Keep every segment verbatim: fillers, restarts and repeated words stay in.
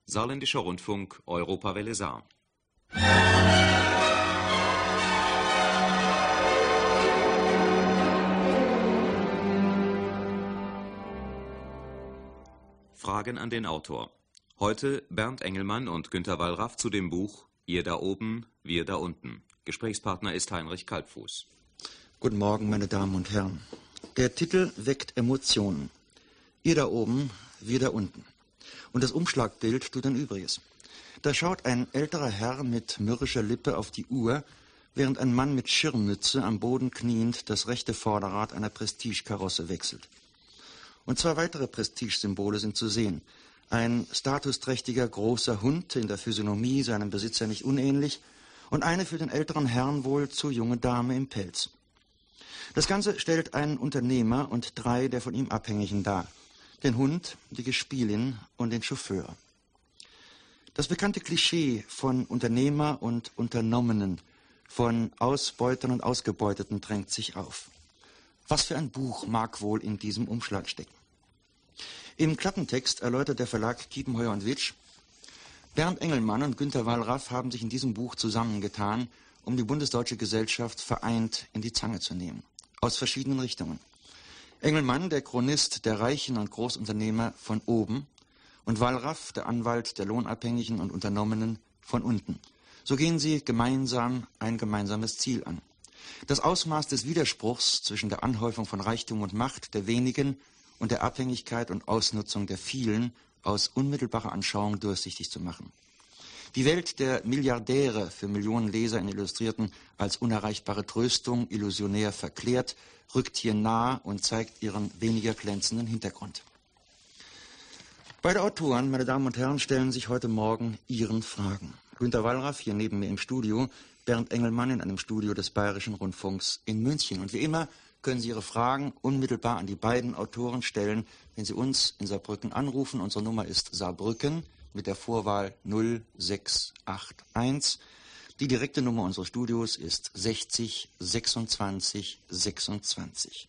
Saarländischer Rundfunk, Europawelle Saar. Fragen an den Autor. Heute Bernd Engelmann und Günter Wallraff zu dem Buch Ihr da oben, wir da unten. Gesprächspartner ist Heinrich Kalbfuß. Guten Morgen, meine Damen und Herren. Der Titel weckt Emotionen. Ihr da oben, wir da unten. Und das Umschlagbild tut ein Übriges. Da schaut ein älterer Herr mit mürrischer Lippe auf die Uhr, während ein Mann mit Schirmmütze am Boden kniend das rechte Vorderrad einer Prestigekarosse wechselt. Und zwei weitere Prestigesymbole sind zu sehen. Ein statusträchtiger großer Hund, in der Physiognomie seinem Besitzer nicht unähnlich, und eine für den älteren Herrn wohl zu junge Dame im Pelz. Das Ganze stellt einen Unternehmer und drei der von ihm Abhängigen dar. Den Hund, die Gespielin und den Chauffeur. Das bekannte Klischee von Unternehmer und Unternommenen, von Ausbeutern und Ausgebeuteten drängt sich auf. Was für ein Buch mag wohl in diesem Umschlag stecken? Im Klappentext erläutert der Verlag Kiepenheuer und Witsch: Bernd Engelmann und Günter Wallraff haben sich in diesem Buch zusammengetan, um die Bundesdeutsche Gesellschaft vereint in die Zange zu nehmen. Aus verschiedenen Richtungen. Engelmann, der Chronist der Reichen und Großunternehmer von oben, und Wallraff, der Anwalt der Lohnabhängigen und Unternommenen von unten. So gehen sie gemeinsam ein gemeinsames Ziel an. Das Ausmaß des Widerspruchs zwischen der Anhäufung von Reichtum und Macht der wenigen und der Abhängigkeit und Ausnutzung der vielen aus unmittelbarer Anschauung durchsichtig zu machen. Die Welt der Milliardäre für Millionen Leser in Illustrierten als unerreichbare Tröstung illusionär verklärt, rückt hier nah und zeigt ihren weniger glänzenden Hintergrund. Beide Autoren, meine Damen und Herren, stellen sich heute Morgen Ihren Fragen. Günter Wallraff hier neben mir im Studio, Bernd Engelmann in einem Studio des Bayerischen Rundfunks in München. Und wie immer können Sie Ihre Fragen unmittelbar an die beiden Autoren stellen, wenn Sie uns in Saarbrücken anrufen. Unsere Nummer ist Saarbrücken mit der Vorwahl null sechs acht eins. Die direkte Nummer unseres Studios ist sechzig sechsundzwanzig sechsundzwanzig.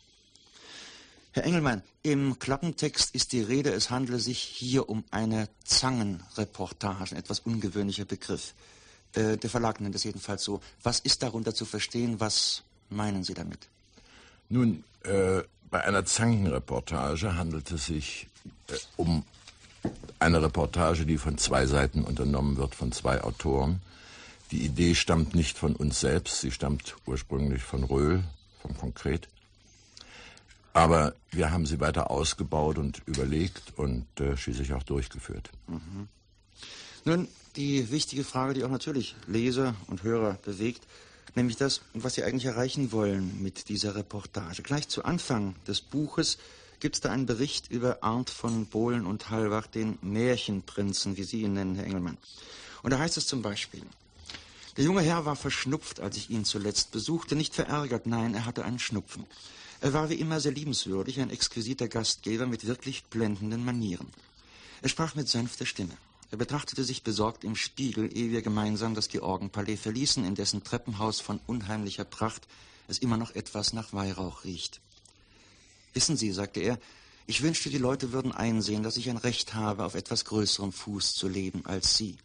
Herr Engelmann, im Klappentext ist die Rede, es handle sich hier um eine Zangenreportage, ein etwas ungewöhnlicher Begriff. Äh, der Verlag nennt es jedenfalls so. Was ist darunter zu verstehen? Was meinen Sie damit? Nun, äh, bei einer Zangenreportage handelt es sich äh, um eine Reportage, die von zwei Seiten unternommen wird, von zwei Autoren. Die Idee stammt nicht von uns selbst, sie stammt ursprünglich von Röhl, vom Konkret. Aber wir haben sie weiter ausgebaut und überlegt und äh, schließlich auch durchgeführt. Mhm. Nun, die wichtige Frage, die auch natürlich Leser und Hörer bewegt, nämlich das, was Sie eigentlich erreichen wollen mit dieser Reportage. Gleich zu Anfang des Buches gibt es da einen Bericht über Arndt von Bohlen und Halbach, den Märchenprinzen, wie Sie ihn nennen, Herr Engelmann. Und da heißt es zum Beispiel: Der junge Herr war verschnupft, als ich ihn zuletzt besuchte, nicht verärgert, nein, er hatte einen Schnupfen. Er war wie immer sehr liebenswürdig, ein exquisiter Gastgeber mit wirklich blendenden Manieren. Er sprach mit sanfter Stimme. Er betrachtete sich besorgt im Spiegel, ehe wir gemeinsam das Georgenpalais verließen, in dessen Treppenhaus von unheimlicher Pracht es immer noch etwas nach Weihrauch riecht. Wissen Sie, sagte er, ich wünschte, die Leute würden einsehen, dass ich ein Recht habe, auf etwas größerem Fuß zu leben als Sie.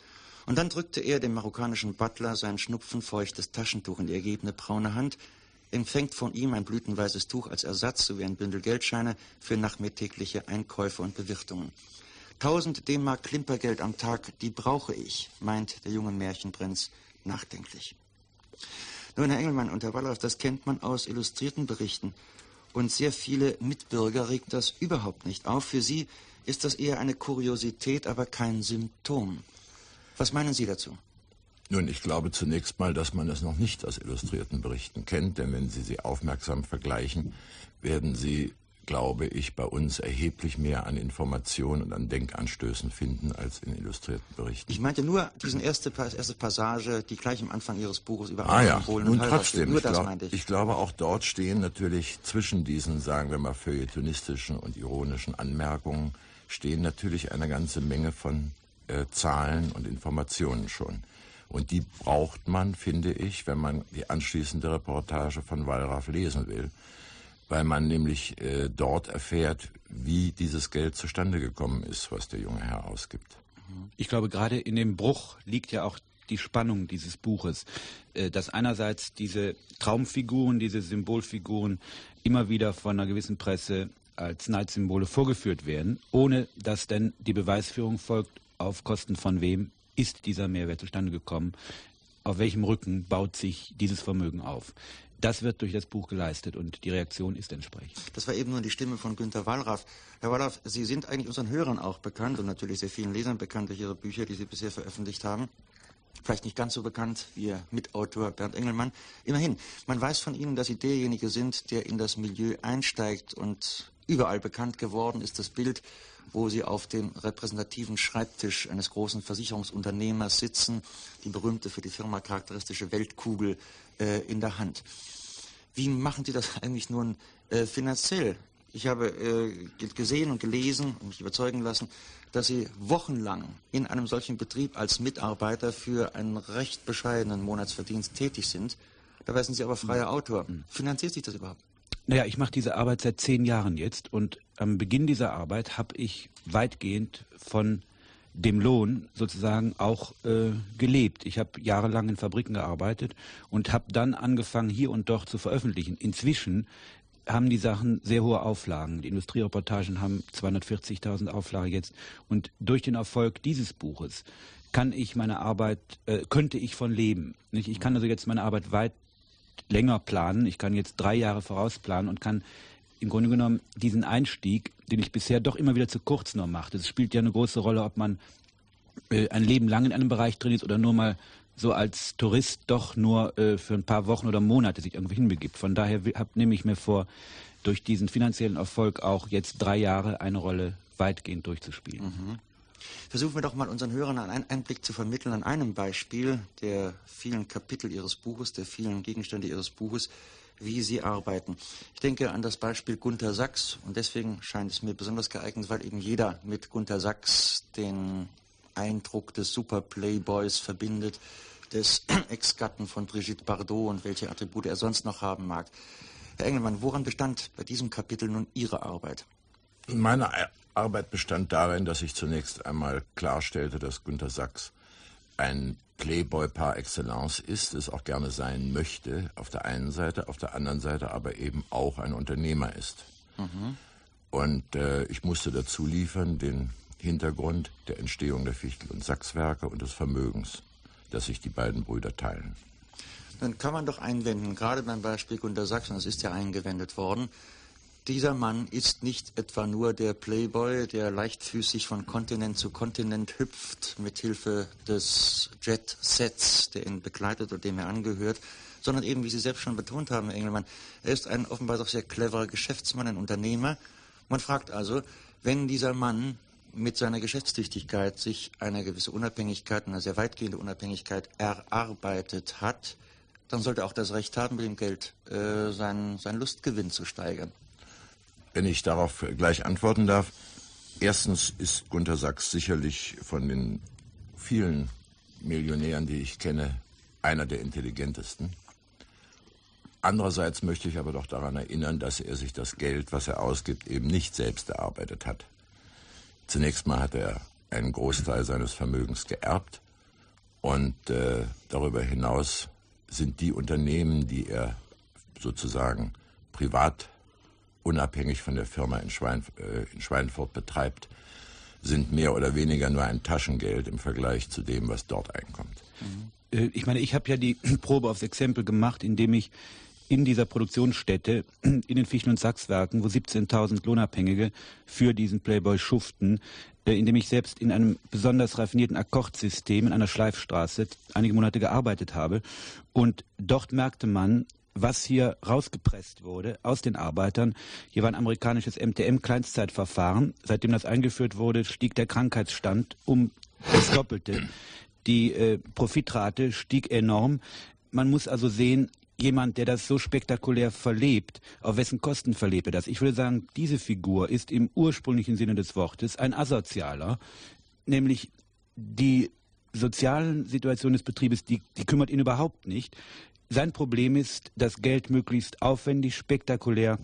Und dann drückte er dem marokkanischen Butler sein schnupfenfeuchtes Taschentuch in die ergebene braune Hand, empfängt von ihm ein blütenweißes Tuch als Ersatz sowie ein Bündel Geldscheine für nachmittägliche Einkäufe und Bewirtungen. Tausend D-Mark Klimpergeld am Tag, die brauche ich, meint der junge Märchenprinz nachdenklich. Nun, Herr Engelmann und Herr Wallraff, das kennt man aus illustrierten Berichten. Und sehr viele Mitbürger regt das überhaupt nicht auf. Für sie ist das eher eine Kuriosität, aber kein Symptom. Was meinen Sie dazu? Nun, ich glaube zunächst mal, dass man es noch nicht aus illustrierten Berichten kennt, denn wenn Sie sie aufmerksam vergleichen, werden Sie, glaube ich, bei uns erheblich mehr an Informationen und an Denkanstößen finden als in illustrierten Berichten. Ich meinte nur diese erste, erste Passage, die gleich am Anfang Ihres Buches über ah, ja. Bohlen Nun und Halbach trotzdem, steht. Nur ich, das glaub, meinte ich. ich glaube, auch dort stehen natürlich zwischen diesen, sagen wir mal, feuilletonistischen und ironischen Anmerkungen, stehen natürlich eine ganze Menge von äh, Zahlen und Informationen schon. Und die braucht man, finde ich, wenn man die anschließende Reportage von Wallraff lesen will. weil man nämlich äh, dort erfährt, wie dieses Geld zustande gekommen ist, was der junge Herr ausgibt. Ich glaube, gerade in dem Bruch liegt ja auch die Spannung dieses Buches, äh, dass einerseits diese Traumfiguren, diese Symbolfiguren immer wieder von einer gewissen Presse als Neidsymbole vorgeführt werden, ohne dass denn die Beweisführung folgt, auf Kosten von wem ist dieser Mehrwert zustande gekommen, auf welchem Rücken baut sich dieses Vermögen auf. Das wird durch das Buch geleistet und die Reaktion ist entsprechend. Das war eben nur die Stimme von Günter Wallraff. Herr Wallraff, Sie sind eigentlich unseren Hörern auch bekannt und natürlich sehr vielen Lesern bekannt durch Ihre Bücher, die Sie bisher veröffentlicht haben. Vielleicht nicht ganz so bekannt wie Ihr Mitautor Bernd Engelmann. Immerhin, man weiß von Ihnen, dass Sie derjenige sind, der in das Milieu einsteigt, und überall bekannt geworden ist das Bild, wo Sie auf dem repräsentativen Schreibtisch eines großen Versicherungsunternehmers sitzen, die berühmte für die Firma charakteristische Weltkugel äh, in der Hand. Wie machen Sie das eigentlich nun äh, finanziell? Ich habe äh, gesehen und gelesen und mich überzeugen lassen, dass Sie wochenlang in einem solchen Betrieb als Mitarbeiter für einen recht bescheidenen Monatsverdienst tätig sind. Dabei sind Sie aber freier Autor. Finanziert sich das überhaupt? Naja, ich mache diese Arbeit seit zehn Jahren jetzt und am Beginn dieser Arbeit habe ich weitgehend von dem Lohn sozusagen auch äh, gelebt. Ich habe jahrelang in Fabriken gearbeitet und habe dann angefangen, hier und dort zu veröffentlichen. Inzwischen haben die Sachen sehr hohe Auflagen. Die Industriereportagen haben zweihundertvierzigtausend Auflage jetzt. Und durch den Erfolg dieses Buches kann ich meine Arbeit, äh, könnte ich von leben. Nicht? Ich kann also jetzt meine Arbeit weit länger planen. Ich kann jetzt drei Jahre vorausplanen und kann im Grunde genommen diesen Einstieg, den ich bisher doch immer wieder zu kurz nur machte. Es spielt ja eine große Rolle, ob man äh, ein Leben lang in einem Bereich drin ist oder nur mal so als Tourist doch nur äh, für ein paar Wochen oder Monate sich irgendwo hinbegibt. Von daher hab, nehme ich mir vor, durch diesen finanziellen Erfolg auch jetzt drei Jahre eine Rolle weitgehend durchzuspielen. Mhm. Versuchen wir doch mal unseren Hörern einen Einblick zu vermitteln an einem Beispiel der vielen Kapitel Ihres Buches, der vielen Gegenstände Ihres Buches, wie Sie arbeiten. Ich denke an das Beispiel Gunter Sachs, und deswegen scheint es mir besonders geeignet, weil eben jeder mit Gunter Sachs den Eindruck des Super-Playboys verbindet, des Ex-Gatten von Brigitte Bardot und welche Attribute er sonst noch haben mag. Herr Engelmann, woran bestand bei diesem Kapitel nun Ihre Arbeit? Meine Arbeit bestand darin, dass ich zunächst einmal klarstellte, dass Gunter Sachs ein Playboy par excellence ist, es auch gerne sein möchte, auf der einen Seite, auf der anderen Seite aber eben auch ein Unternehmer ist. Mhm. Und äh, ich musste dazu liefern den Hintergrund der Entstehung der Fichtel- und Sachs-Werke und des Vermögens, das sich die beiden Brüder teilen. Dann kann man doch einwenden, gerade beim Beispiel Gunter Sachs, und es ist ja eingewendet worden, dieser Mann ist nicht etwa nur der Playboy, der leichtfüßig von Kontinent zu Kontinent hüpft, mit Hilfe des Jet-Sets, der ihn begleitet oder dem er angehört, sondern eben, wie Sie selbst schon betont haben, Herr Engelmann, er ist ein offenbar doch sehr cleverer Geschäftsmann, ein Unternehmer. Man fragt also, wenn dieser Mann mit seiner Geschäftstüchtigkeit sich eine gewisse Unabhängigkeit, eine sehr weitgehende Unabhängigkeit erarbeitet hat, dann sollte er auch das Recht haben, mit dem Geld äh, seinen, seinen Lustgewinn zu steigern. Wenn ich darauf gleich antworten darf, erstens ist Gunter Sachs sicherlich von den vielen Millionären, die ich kenne, einer der intelligentesten. Andererseits möchte ich aber doch daran erinnern, dass er sich das Geld, was er ausgibt, eben nicht selbst erarbeitet hat. Zunächst mal hat er einen Großteil seines Vermögens geerbt und äh, darüber hinaus sind die Unternehmen, die er sozusagen privat unabhängig von der Firma in, Schwein, äh, in Schweinfurt betreibt, sind mehr oder weniger nur ein Taschengeld im Vergleich zu dem, was dort einkommt. Mhm. Ich meine, ich habe ja die Probe aufs Exempel gemacht, indem ich in dieser Produktionsstätte, in den Fichtel- und Sachs-Werken, wo siebzehntausend Lohnabhängige für diesen Playboy schuften, indem ich selbst in einem besonders raffinierten Akkordsystem in einer Schleifstraße einige Monate gearbeitet habe. Und dort merkte man, was hier rausgepresst wurde aus den Arbeitern. Hier war ein amerikanisches M T M-Kleinstzeitverfahren. Seitdem das eingeführt wurde, stieg der Krankheitsstand um das Doppelte. Die äh, Profitrate stieg enorm. Man muss also sehen, jemand, der das so spektakulär verlebt, auf wessen Kosten verlebt er das? Ich würde sagen, diese Figur ist im ursprünglichen Sinne des Wortes ein Asozialer, nämlich die sozialen Situation des Betriebes, die, die kümmert ihn überhaupt nicht. Sein Problem ist, das Geld möglichst aufwendig, spektakulär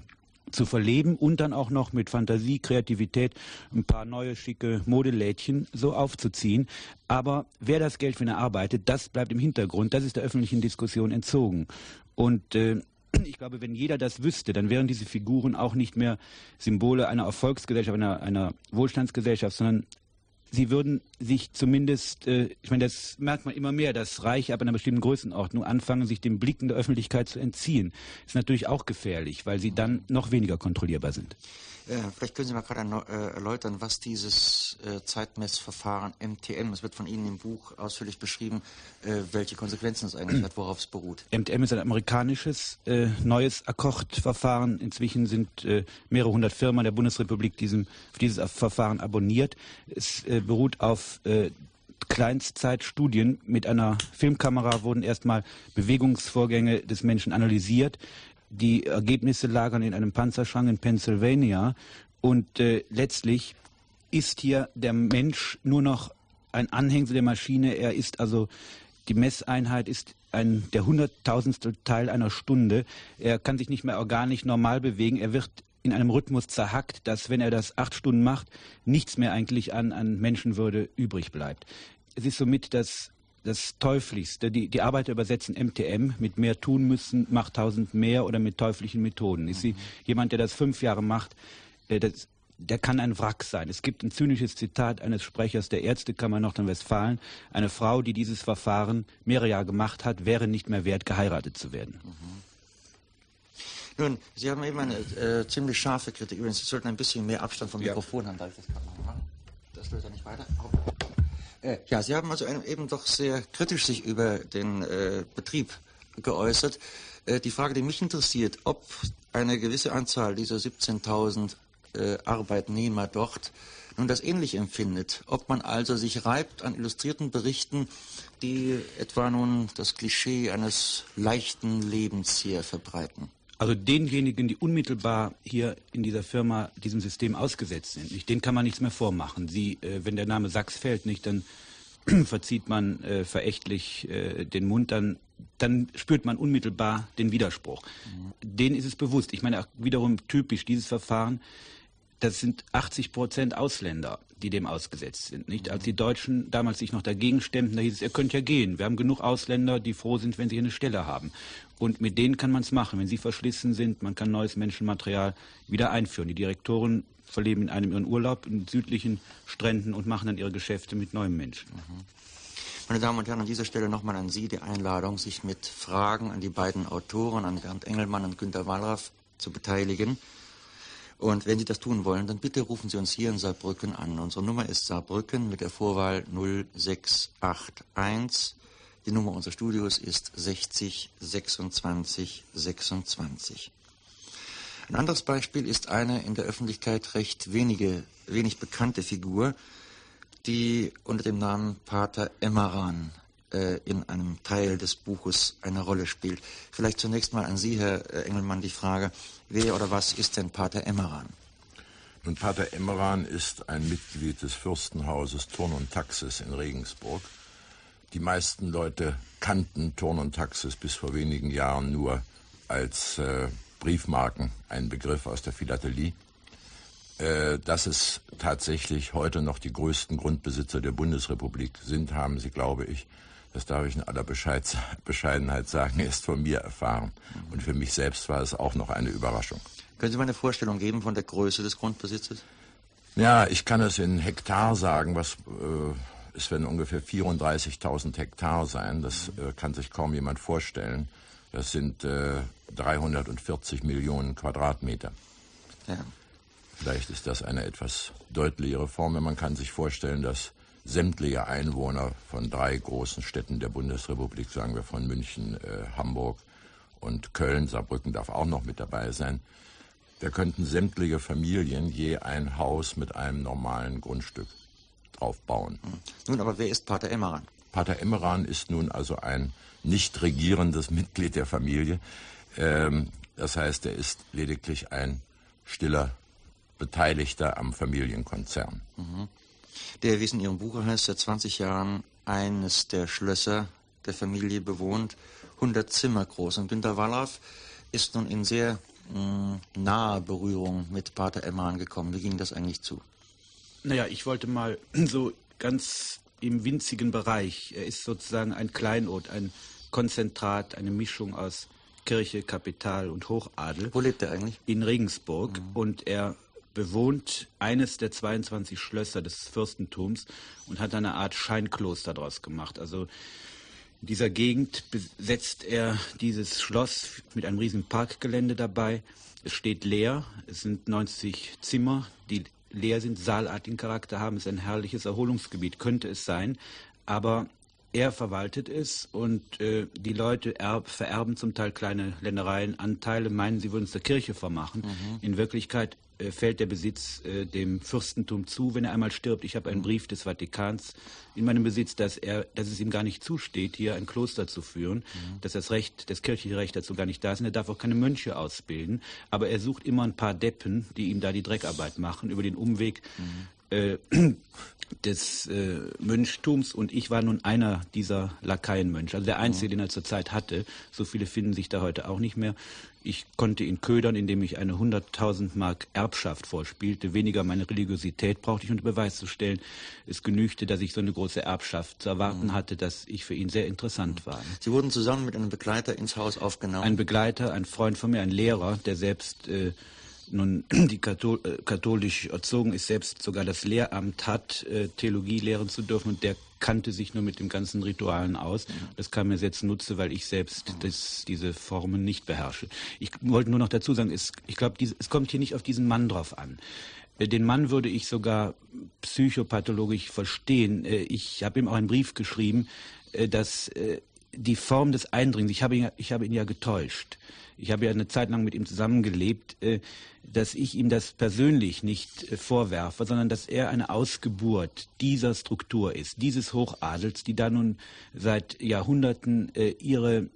zu verleben und dann auch noch mit Fantasie, Kreativität ein paar neue, schicke Modelädchen so aufzuziehen. Aber wer das Geld für eine arbeitet, das bleibt im Hintergrund. Das ist der öffentlichen Diskussion entzogen. Und äh, ich glaube, wenn jeder das wüsste, dann wären diese Figuren auch nicht mehr Symbole einer Erfolgsgesellschaft, einer, einer Wohlstandsgesellschaft, sondern sie würden sich zumindest, äh, ich meine, das merkt man immer mehr, dass Reiche ab einer bestimmten Größenordnung anfangen, sich den Blicken der Öffentlichkeit zu entziehen. Das ist natürlich auch gefährlich, weil sie dann noch weniger kontrollierbar sind. Ja, vielleicht können Sie mal gerade äh, erläutern, was dieses äh, Zeitmessverfahren M T M, es wird von Ihnen im Buch ausführlich beschrieben, äh, welche Konsequenzen es eigentlich hat, worauf es beruht. M T M ist ein amerikanisches äh, neues Akkordverfahren. Inzwischen sind äh, mehrere hundert Firmen der Bundesrepublik diesem, auf dieses Verfahren abonniert. Es äh, beruht auf äh, Kleinstzeitstudien. Mit einer Filmkamera wurden erstmal Bewegungsvorgänge des Menschen analysiert. Die Ergebnisse lagern in einem Panzerschrank in Pennsylvania und äh, letztlich ist hier der Mensch nur noch ein Anhängsel der Maschine. Er ist also, die Messeinheit ist ein, der hunderttausendstel Teil einer Stunde. Er kann sich nicht mehr organisch normal bewegen. Er wird in einem Rhythmus zerhackt, dass, wenn er das acht Stunden macht, nichts mehr eigentlich an, an Menschenwürde übrig bleibt. Es ist somit das Das Teuflischste. Die, die Arbeiter übersetzen M T M mit mehr tun müssen, macht tausend mehr oder mit teuflischen Methoden. Ist sie, jemand, der das fünf Jahre macht, äh, das, der kann ein Wrack sein. Es gibt ein zynisches Zitat eines Sprechers der Ärztekammer Nordrhein-Westfalen. Eine Frau, die dieses Verfahren mehrere Jahre gemacht hat, wäre nicht mehr wert, geheiratet zu werden. Mhm. Nun, Sie haben eben eine äh, ziemlich scharfe Kritik. Übrigens, Sie sollten ein bisschen mehr Abstand vom ja. Mikrofon haben. Darf ich das gerade noch machen? Das löst ja nicht weiter. Oh. Ja, Sie haben also eben doch sehr kritisch sich über den äh, Betrieb geäußert. Äh, die Frage, die mich interessiert, ob eine gewisse Anzahl dieser siebzehntausend äh, Arbeitnehmer dort nun das ähnlich empfindet. Ob man also sich reibt an illustrierten Berichten, die etwa nun das Klischee eines leichten Lebens hier verbreiten. Also denjenigen, die unmittelbar hier in dieser Firma diesem System ausgesetzt sind, nicht, denen kann man nichts mehr vormachen. Sie, äh, wenn der Name Sachs fällt, nicht, dann verzieht man äh, verächtlich äh, den Mund, dann, dann spürt man unmittelbar den Widerspruch. Mhm. Denen ist es bewusst. Ich meine, auch wiederum typisch dieses Verfahren, das sind achtzig Prozent Ausländer, die dem ausgesetzt sind. Nicht? Als die Deutschen damals sich noch dagegen stemmten, da hieß es, ihr könnt ja gehen. Wir haben genug Ausländer, die froh sind, wenn sie eine Stelle haben. Und mit denen kann man es machen. Wenn sie verschlissen sind, man kann neues Menschenmaterial wieder einführen. Die Direktoren verleben in einem ihren Urlaub in südlichen Stränden und machen dann ihre Geschäfte mit neuen Menschen. Mhm. Meine Damen und Herren, an dieser Stelle nochmal an Sie die Einladung, sich mit Fragen an die beiden Autoren, an Bernd Engelmann und Günter Wallraff, zu beteiligen. Und wenn Sie das tun wollen, dann bitte rufen Sie uns hier in Saarbrücken an. Unsere Nummer ist Saarbrücken mit der Vorwahl null sechs acht eins. Die Nummer unseres Studios ist sechzig sechsundzwanzig sechsundzwanzig. Ein anderes Beispiel ist eine in der Öffentlichkeit recht wenige, wenig bekannte Figur, die unter dem Namen Pater Emmeran äh, in einem Teil des Buches eine Rolle spielt. Vielleicht zunächst mal an Sie, Herr Engelmann, die Frage, wer oder was ist denn Pater Emmeran? Nun, Pater Emmeran ist ein Mitglied des Fürstenhauses Thurn und Taxis in Regensburg. Die meisten Leute kannten Thurn und Taxis bis vor wenigen Jahren nur als äh, Briefmarken, ein Begriff aus der Philatelie. Äh, dass es tatsächlich heute noch die größten Grundbesitzer der Bundesrepublik sind, haben Sie, glaube ich, das darf ich in aller Bescheid, Bescheidenheit sagen, erst von mir erfahren. Und für mich selbst war es auch noch eine Überraschung. Können Sie mal eine Vorstellung geben von der Größe des Grundbesitzes? Ja, ich kann es in Hektar sagen, was... Äh, Es werden ungefähr vierunddreißigtausend Hektar sein. Das äh, kann sich kaum jemand vorstellen. Das sind äh, dreihundertvierzig Millionen Quadratmeter. Ja. Vielleicht ist das eine etwas deutlichere Form. Man kann sich vorstellen, dass sämtliche Einwohner von drei großen Städten der Bundesrepublik, sagen wir von München, äh, Hamburg und Köln, Saarbrücken darf auch noch mit dabei sein, da könnten sämtliche Familien je ein Haus mit einem normalen Grundstück drauf bauen. Nun, aber wer ist Pater Emmeran? Pater Emmeran ist nun also ein nicht regierendes Mitglied der Familie. Ähm, das heißt, er ist lediglich ein stiller Beteiligter am Familienkonzern. Mhm. Der, wie es in Ihrem Buch heißt, seit zwanzig Jahren eines der Schlösser der Familie bewohnt, hundert Zimmer groß. Und Günter Wallraff ist nun in sehr mh, nahe Berührung mit Pater Emmerich gekommen? Wie ging das eigentlich zu? Naja, ich wollte mal so ganz im winzigen Bereich, er ist sozusagen ein Kleinod, ein Konzentrat, eine Mischung aus Kirche, Kapital und Hochadel. Wo lebt er eigentlich? In Regensburg. Mhm. Und er bewohnt eines der zweiundzwanzig Schlösser des Fürstentums und hat eine Art Scheinkloster daraus gemacht. Also in dieser Gegend besetzt er dieses Schloss mit einem riesen Parkgelände dabei. Es steht leer, es sind neunzig Zimmer, die leer sind, saalartigen Charakter haben. Es ist ein herrliches Erholungsgebiet, könnte es sein, aber er verwaltet es und äh, die Leute erb, vererben zum Teil kleine Ländereien, Anteile, meinen, sie würden es der Kirche vermachen. Mhm. In Wirklichkeit äh, fällt der Besitz äh, dem Fürstentum zu, wenn er einmal stirbt. Ich habe einen Brief des Vatikans in meinem Besitz, dass, er, dass es ihm gar nicht zusteht, hier ein Kloster zu führen, mhm. dass das Recht, das kirchliche Recht dazu gar nicht da ist. Und er darf auch keine Mönche ausbilden, aber er sucht immer ein paar Deppen, die ihm da die Dreckarbeit machen, über den Umweg mhm. äh, des äh, Mönchtums, und ich war nun einer dieser Lakaienmönche, also der einzige, den er zurzeit hatte. So viele finden sich da heute auch nicht mehr. Ich konnte ihn ködern, indem ich eine hunderttausend Mark Erbschaft vorspielte. Weniger meine Religiosität brauchte ich unter Beweis zu stellen. Es genügte, dass ich so eine große Erbschaft zu erwarten hatte, dass ich für ihn sehr interessant war. Sie wurden zusammen mit einem Begleiter ins Haus aufgenommen? Ein Begleiter, ein Freund von mir, ein Lehrer, der selbst äh, nun die Kathol äh, katholisch erzogen ist, selbst sogar das Lehramt hat, äh, Theologie lehren zu dürfen, und der kannte sich nur mit den ganzen Ritualen aus. Das kam mir sehr zunutze, weil ich selbst das, diese Formen nicht beherrsche. Ich wollte nur noch dazu sagen, es, ich glaube, es kommt hier nicht auf diesen Mann drauf an. Äh, den Mann würde ich sogar psychopathologisch verstehen. Äh, ich habe ihm auch einen Brief geschrieben, äh, dass äh, die Form des Eindringens, ich habe ihn, ich habe ihn ja getäuscht. Ich habe ja eine Zeit lang mit ihm zusammengelebt, äh, dass ich ihm das persönlich nicht äh, vorwerfe, sondern dass er eine Ausgeburt dieser Struktur ist, dieses Hochadels, die da nun seit Jahrhunderten äh, ihre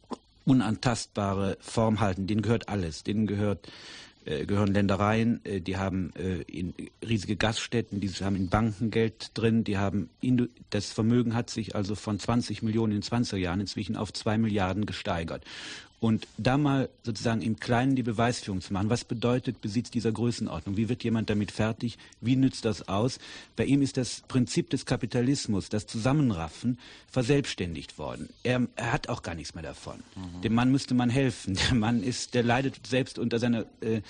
unantastbare Form halten. Denen gehört alles, denen gehört äh, gehören Ländereien, äh, die haben äh, in riesige Gaststätten, die haben in Banken Geld drin, die haben Indu das Vermögen hat sich also von zwanzig Millionen in zwanziger Jahren inzwischen auf zwei Milliarden gesteigert. Und da mal sozusagen im Kleinen die Beweisführung zu machen, was bedeutet Besitz dieser Größenordnung? Wie wird jemand damit fertig? Wie nützt das aus? Bei ihm ist das Prinzip des Kapitalismus, das Zusammenraffen, verselbstständigt worden. Er, er hat auch gar nichts mehr davon. Mhm. Dem Mann müsste man helfen. Der Mann ist, der leidet selbst unter seiner... Äh,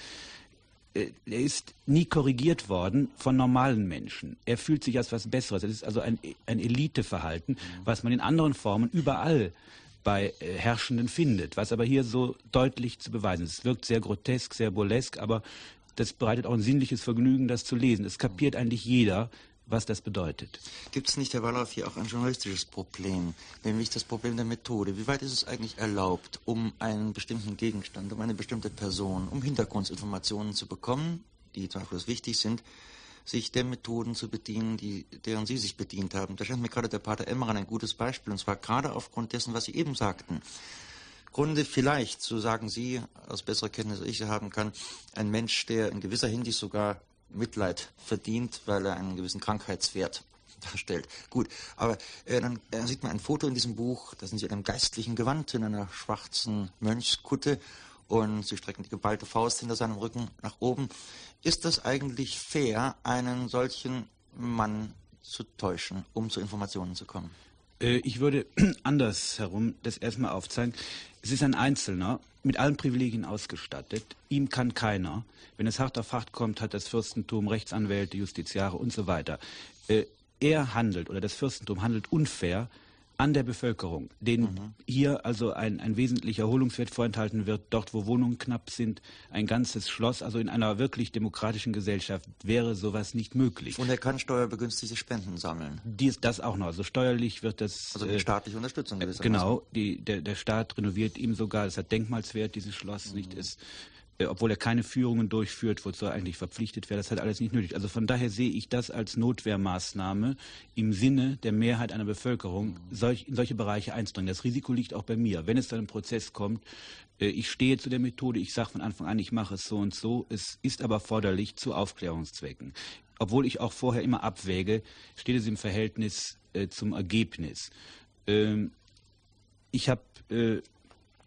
er ist nie korrigiert worden von normalen Menschen. Er fühlt sich als was Besseres. Es ist also ein, ein Eliteverhalten, mhm. was man in anderen Formen überall bei äh, Herrschenden findet, was aber hier so deutlich zu beweisen ist. Es wirkt sehr grotesk, sehr burlesk, aber das bereitet auch ein sinnliches Vergnügen, das zu lesen. Es kapiert eigentlich jeder, was das bedeutet. Gibt es nicht, Herr Wallraff, hier auch ein journalistisches Problem, nämlich das Problem der Methode? Wie weit ist es eigentlich erlaubt, um einen bestimmten Gegenstand, um eine bestimmte Person, um Hintergrundinformationen zu bekommen, die zweifellos wichtig sind, sich der Methoden zu bedienen, die, deren Sie sich bedient haben? Da scheint mir gerade der Pater Emmerich ein gutes Beispiel, und zwar gerade aufgrund dessen, was Sie eben sagten. Grunde vielleicht, so sagen Sie, aus besserer Kenntnis, als ich sie haben kann, ein Mensch, der in gewisser Hinsicht sogar Mitleid verdient, weil er einen gewissen Krankheitswert darstellt. Gut, aber äh, dann äh, sieht man ein Foto in diesem Buch, da sind Sie in einem geistlichen Gewand, in einer schwarzen Mönchskutte, und Sie strecken die geballte Faust hinter seinem Rücken nach oben. Ist das eigentlich fair, einen solchen Mann zu täuschen, um zu Informationen zu kommen? Äh, ich würde andersherum das erstmal aufzeigen. Es ist ein Einzelner, mit allen Privilegien ausgestattet. Ihm kann keiner. Wenn es hart auf hart kommt, hat das Fürstentum Rechtsanwälte, Justiziare und so weiter. Äh, er handelt, oder das Fürstentum handelt unfair an der Bevölkerung, denen mhm. hier also ein, ein wesentlicher Erholungswert vorenthalten wird, dort wo Wohnungen knapp sind, ein ganzes Schloss, also in einer wirklich demokratischen Gesellschaft wäre sowas nicht möglich. Und er kann steuerbegünstigte Spenden sammeln. Dies, das auch noch, also steuerlich wird das... Also die staatliche Unterstützung äh, gewissermaßen. Genau, die, der, der Staat renoviert ihm sogar, es hat Denkmalswert, dieses Schloss, mhm. nicht ist... obwohl er keine Führungen durchführt, wozu er eigentlich verpflichtet wäre, das hat alles nicht nötig. Also von daher sehe ich das als Notwehrmaßnahme im Sinne der Mehrheit einer Bevölkerung, solch, in solche Bereiche einzudringen. Das Risiko liegt auch bei mir. Wenn es zu einem Prozess kommt, äh, ich stehe zu der Methode, ich sage von Anfang an, ich mache es so und so, es ist aber erforderlich zu Aufklärungszwecken. Obwohl ich auch vorher immer abwäge, steht es im Verhältnis äh, zum Ergebnis. Ähm, ich habe... Äh,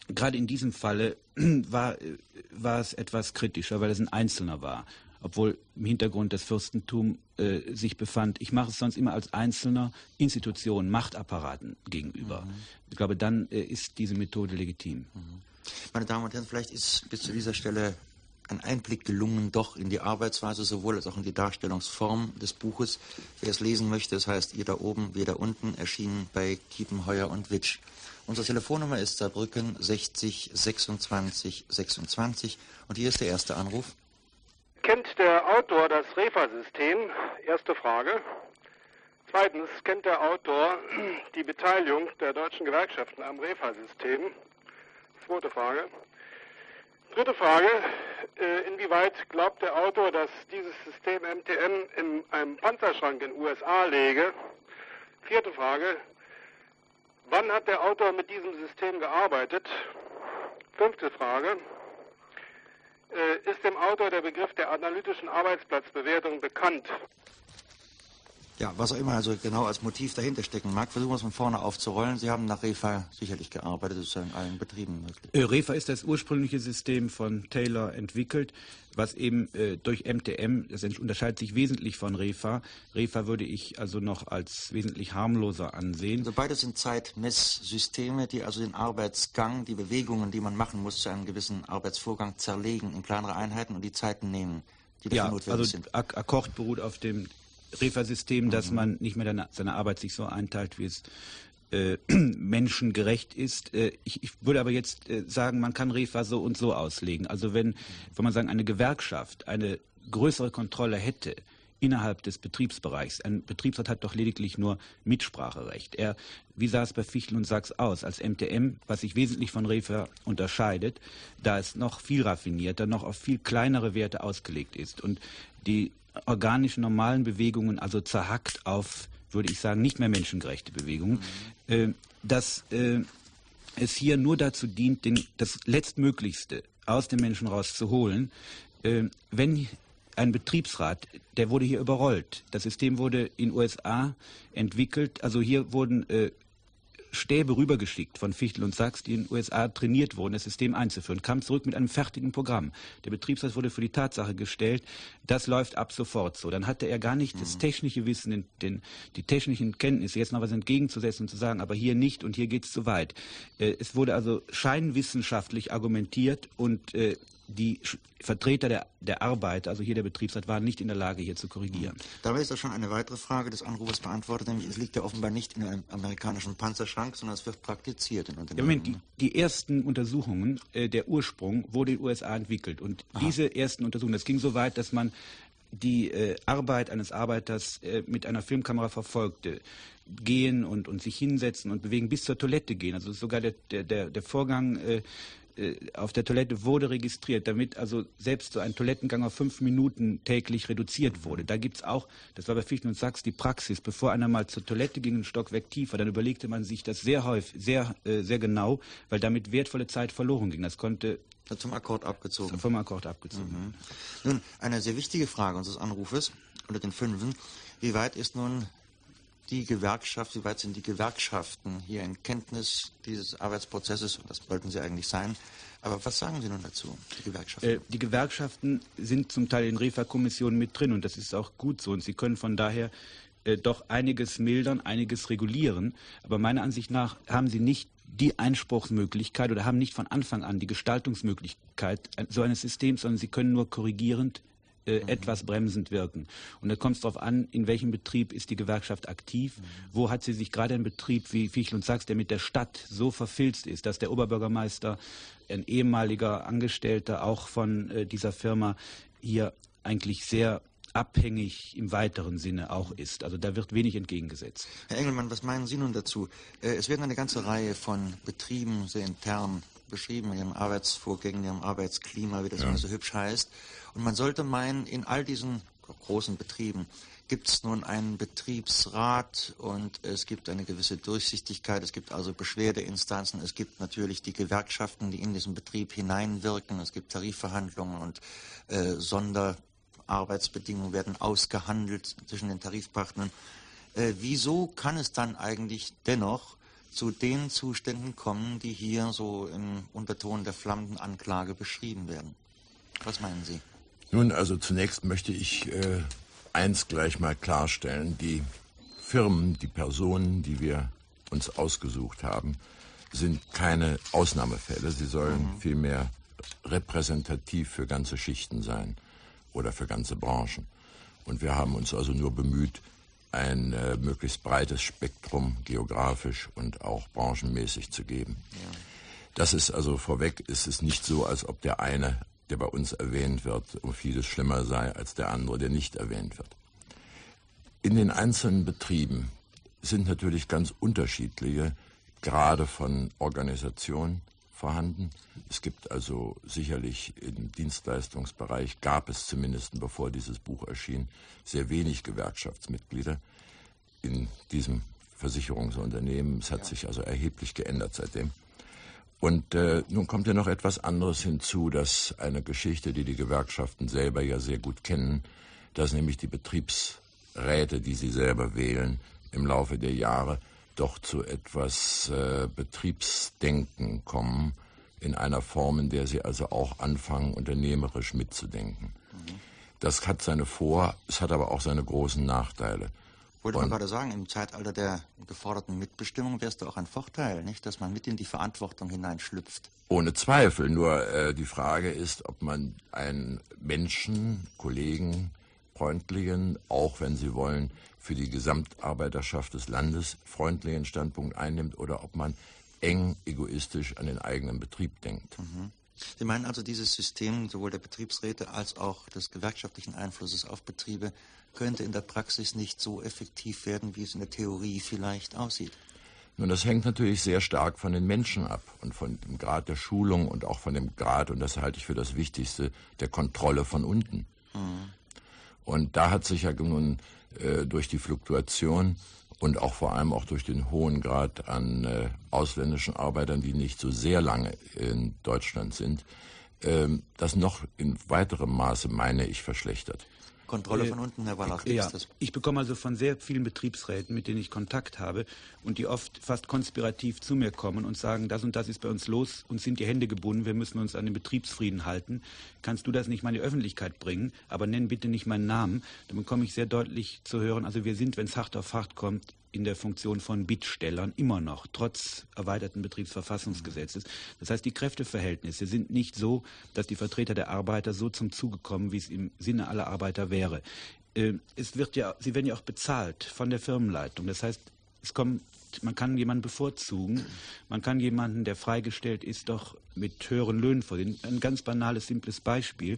gerade in diesem Falle war, war es etwas kritischer, weil es ein Einzelner war, obwohl im Hintergrund das Fürstentum äh, sich befand. Ich mache es sonst immer als Einzelner Institutionen, Machtapparaten gegenüber. Mhm. Ich glaube, dann äh, ist diese Methode legitim. Mhm. Meine Damen und Herren, vielleicht ist bis zu dieser Stelle ein Einblick gelungen, doch in die Arbeitsweise, sowohl als auch in die Darstellungsform des Buches. Wer es lesen möchte, es heißt Ihr da oben, wir da unten, erschienen bei Kiepenheuer und Witsch. Unsere Telefonnummer ist Saarbrücken sechzig sechsundzwanzig sechsundzwanzig und hier ist der erste Anruf. Kennt der Autor das Refa-System? Erste Frage. Zweitens, kennt der Autor die Beteiligung der deutschen Gewerkschaften am Refa-System? Zweite Frage. Dritte Frage. Äh, inwieweit glaubt der Autor, dass dieses System M T M in einem Panzerschrank in den U S A läge? Vierte Frage. Wann hat der Autor mit diesem System gearbeitet? Fünfte Frage. Äh, ist dem Autor der Begriff der analytischen Arbeitsplatzbewertung bekannt? Ja, was auch immer also genau als Motiv dahinter stecken mag, versuchen wir es von vorne aufzurollen. Sie haben nach Refa sicherlich gearbeitet, das ist ja in allen Betrieben möglich. Äh, Refa ist das ursprüngliche System von Taylor entwickelt, was eben äh, durch M T M, das unterscheidet sich wesentlich von Refa. Refa würde ich also noch als wesentlich harmloser ansehen. Also beides sind Zeitmesssysteme, die also den Arbeitsgang, die Bewegungen, die man machen muss zu einem gewissen Arbeitsvorgang, zerlegen in kleinere Einheiten und die Zeiten nehmen, die dafür ja, notwendig also sind. Ak- Akkord beruht auf dem Refa-System, dass man nicht mehr deine, seine Arbeit sich so einteilt, wie es äh, menschengerecht ist. Äh, ich, ich würde aber jetzt äh, sagen, man kann Refa so und so auslegen. Also wenn, wenn man sagen, eine Gewerkschaft eine größere Kontrolle hätte innerhalb des Betriebsbereichs. Ein Betriebsrat hat doch lediglich nur Mitspracherecht. Er, wie sah es bei Fichtel und Sachs aus? Als M T M, was sich wesentlich von Refa unterscheidet, da es noch viel raffinierter, noch auf viel kleinere Werte ausgelegt ist. Und die organischen, normalen Bewegungen, also zerhackt auf, würde ich sagen, nicht mehr menschengerechte Bewegungen, mhm. äh, dass äh, es hier nur dazu dient, den, das Letztmöglichste aus dem Menschen rauszuholen. Äh, wenn ein Betriebsrat, der wurde hier überrollt. Das System wurde in den U S A entwickelt, also hier wurden äh, Stäbe rübergeschickt von Fichtel und Sachs, die in den U S A trainiert wurden, das System einzuführen, kam zurück mit einem fertigen Programm. Der Betriebsrat wurde für die Tatsache gestellt, das läuft ab sofort so. Dann hatte er gar nicht mhm. das technische Wissen, den, den, die technischen Kenntnisse, jetzt noch was entgegenzusetzen und zu sagen, aber hier nicht und hier geht es zu weit. Äh, es wurde also scheinwissenschaftlich argumentiert und äh, die Vertreter der, der Arbeit, also hier der Betriebsrat, waren nicht in der Lage, hier zu korrigieren. Dabei ist doch schon eine weitere Frage des Anrufers beantwortet, nämlich es liegt ja offenbar nicht in einem amerikanischen Panzerschrank, sondern es wird praktiziert in Unternehmen. Ja, Moment, die, die ersten Untersuchungen, äh, der Ursprung wurde in den U S A entwickelt. Und Aha. diese ersten Untersuchungen, das ging so weit, dass man die äh, Arbeit eines Arbeiters äh, mit einer Filmkamera verfolgte. Gehen und, und sich hinsetzen und bewegen, bis zur Toilette gehen. Also sogar der, der, der, der Vorgang äh, auf der Toilette wurde registriert, damit also selbst so ein Toilettengang auf fünf Minuten täglich reduziert wurde. Da gibt es auch, das war bei Fichtel und Sachs, die Praxis, bevor einer mal zur Toilette ging, einen Stockwerk tiefer, dann überlegte man sich das sehr häufig, sehr, äh, sehr genau, weil damit wertvolle Zeit verloren ging. Das konnte zum Akkord abgezogen. Vom Akkord abgezogen. Mhm. Nun, eine sehr wichtige Frage unseres Anrufes unter den Fünfen, wie weit ist nun die Gewerkschaft, wie weit sind die Gewerkschaften hier in Kenntnis dieses Arbeitsprozesses? Und das wollten sie eigentlich sein. Aber was sagen Sie nun dazu, die Gewerkschaften? Äh, die Gewerkschaften sind zum Teil in Refa-Kommissionen mit drin und das ist auch gut so. Und sie können von daher äh, doch einiges mildern, einiges regulieren. Aber meiner Ansicht nach haben sie nicht die Einspruchsmöglichkeit oder haben nicht von Anfang an die Gestaltungsmöglichkeit so eines Systems, sondern sie können nur korrigierend Äh, mhm. etwas bremsend wirken. Und da kommt es darauf an, in welchem Betrieb ist die Gewerkschaft aktiv, mhm. wo hat sie sich gerade ein Betrieb wie Fichtel und Sachs, der mit der Stadt so verfilzt ist, dass der Oberbürgermeister, ein ehemaliger Angestellter auch von äh, dieser Firma, hier eigentlich sehr abhängig im weiteren Sinne auch ist. Also da wird wenig entgegengesetzt. Herr Engelmann, was meinen Sie nun dazu? Äh, es werden eine ganze Reihe von Betrieben sehr intern beschrieben, in ihren Arbeitsvorgängen, in ihrem Arbeitsklima, wie das ja. immer so hübsch heißt. Und man sollte meinen, in all diesen großen Betrieben gibt es nun einen Betriebsrat und es gibt eine gewisse Durchsichtigkeit, es gibt also Beschwerdeinstanzen, es gibt natürlich die Gewerkschaften, die in diesen Betrieb hineinwirken, es gibt Tarifverhandlungen und äh, Sonderarbeitsbedingungen werden ausgehandelt zwischen den Tarifpartnern. Äh, wieso kann es dann eigentlich dennoch zu den Zuständen kommen, die hier so im Unterton der flammenden Anklage beschrieben werden. Was meinen Sie? Nun, also zunächst möchte ich äh, eins gleich mal klarstellen. Die Firmen, die Personen, die wir uns ausgesucht haben, sind keine Ausnahmefälle. Sie sollen mhm. vielmehr repräsentativ für ganze Schichten sein oder für ganze Branchen. Und wir haben uns also nur bemüht, ein äh, möglichst breites Spektrum geografisch und auch branchenmäßig zu geben. Ja. Das ist also vorweg, ist es nicht so, als ob der eine, der bei uns erwähnt wird, um vieles schlimmer sei als der andere, der nicht erwähnt wird. In den einzelnen Betrieben sind natürlich ganz unterschiedliche Grade von Organisation vorhanden. Es gibt also sicherlich im Dienstleistungsbereich, gab es zumindest bevor dieses Buch erschien, sehr wenig Gewerkschaftsmitglieder in diesem Versicherungsunternehmen. Es hat ja. sich also erheblich geändert seitdem. Und äh, nun kommt ja noch etwas anderes hinzu, dass eine Geschichte, die die Gewerkschaften selber ja sehr gut kennen, dass nämlich die Betriebsräte, die sie selber wählen, im Laufe der Jahre doch zu etwas äh, Betriebsdenken kommen, in einer Form, in der sie also auch anfangen, unternehmerisch mitzudenken. Mhm. Das hat seine Vor-, es hat aber auch seine großen Nachteile. Wollte man gerade sagen, im Zeitalter der geforderten Mitbestimmung wäre es doch auch ein Vorteil, nicht, dass man mit in die Verantwortung hineinschlüpft. Ohne Zweifel, nur äh, die Frage ist, ob man einen Menschen, Kollegen, freundlichen, auch wenn Sie wollen, für die Gesamtarbeiterschaft des Landes freundlichen Standpunkt einnimmt oder ob man eng egoistisch an den eigenen Betrieb denkt. Mhm. Sie meinen also, dieses System sowohl der Betriebsräte als auch des gewerkschaftlichen Einflusses auf Betriebe könnte in der Praxis nicht so effektiv werden, wie es in der Theorie vielleicht aussieht? Nun, das hängt natürlich sehr stark von den Menschen ab und von dem Grad der Schulung und auch von dem Grad, und das halte ich für das Wichtigste, der Kontrolle von unten. Mhm. Und da hat sich ja nun äh, durch die Fluktuation und auch vor allem auch durch den hohen Grad an äh, ausländischen Arbeitern, die nicht so sehr lange in Deutschland sind, äh, das noch in weiterem Maße, meine ich, verschlechtert. Kontrolle von unten, Herr Wallach, ja, ist das? Ich bekomme also von sehr vielen Betriebsräten, mit denen ich Kontakt habe und die oft fast konspirativ zu mir kommen und sagen, das und das ist bei uns los, uns sind die Hände gebunden, wir müssen uns an den Betriebsfrieden halten. Kannst du das nicht mal in die Öffentlichkeit bringen, aber nenn bitte nicht meinen Namen. Dann bekomme ich sehr deutlich zu hören, also wir sind, wenn es hart auf hart kommt, in der Funktion von Bittstellern immer noch, trotz erweiterten Betriebsverfassungsgesetzes. Das heißt, die Kräfteverhältnisse sind nicht so, dass die Vertreter der Arbeiter so zum Zuge kommen, wie es im Sinne aller Arbeiter wäre. Äh, es wird ja, sie werden ja auch bezahlt von der Firmenleitung. Das heißt, es kommt, man kann jemanden bevorzugen, man kann jemanden, der freigestellt ist, doch mit höheren Löhnen vorsehen. Ein ganz banales, simples Beispiel.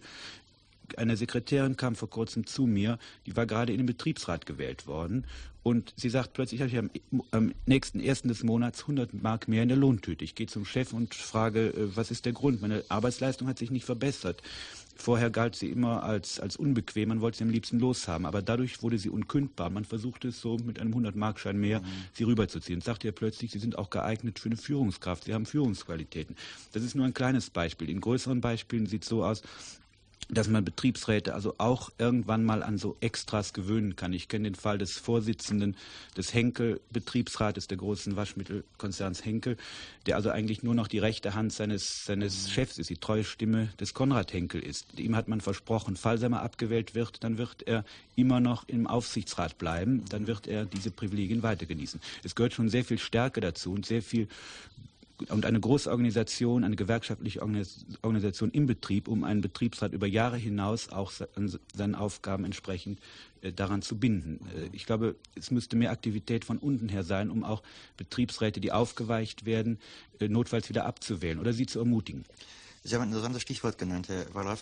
Eine Sekretärin kam vor kurzem zu mir, die war gerade in den Betriebsrat gewählt worden und sie sagt plötzlich, habe ich am, am nächsten ersten des Monats hundert Mark mehr in der Lohntüte. Ich gehe zum Chef und frage, was ist der Grund? Meine Arbeitsleistung hat sich nicht verbessert. Vorher galt sie immer als, als unbequem, man wollte sie am liebsten loshaben, aber dadurch wurde sie unkündbar. Man versuchte es so mit einem hundert-Mark-Schein mehr, mhm. sie rüberzuziehen. Und sagte ihr plötzlich, sie sind auch geeignet für eine Führungskraft, sie haben Führungsqualitäten. Das ist nur ein kleines Beispiel. In größeren Beispielen sieht es so aus, dass man Betriebsräte also auch irgendwann mal an so Extras gewöhnen kann. Ich kenne den Fall des Vorsitzenden des Henkel-Betriebsrates, der großen Waschmittelkonzerns Henkel, der also eigentlich nur noch die rechte Hand seines, seines Chefs ist, die treue Stimme des Konrad Henkel ist. Ihm hat man versprochen, falls er mal abgewählt wird, dann wird er immer noch im Aufsichtsrat bleiben, dann wird er diese Privilegien weiter genießen. Es gehört schon sehr viel Stärke dazu und sehr viel und eine große Organisation, eine gewerkschaftliche Organisation im Betrieb, um einen Betriebsrat über Jahre hinaus auch seinen Aufgaben entsprechend äh, daran zu binden. Äh, ich glaube, es müsste mehr Aktivität von unten her sein, um auch Betriebsräte, die aufgeweicht werden, äh, notfalls wieder abzuwählen oder sie zu ermutigen. Sie haben ein interessantes Stichwort genannt, Herr Wallraff.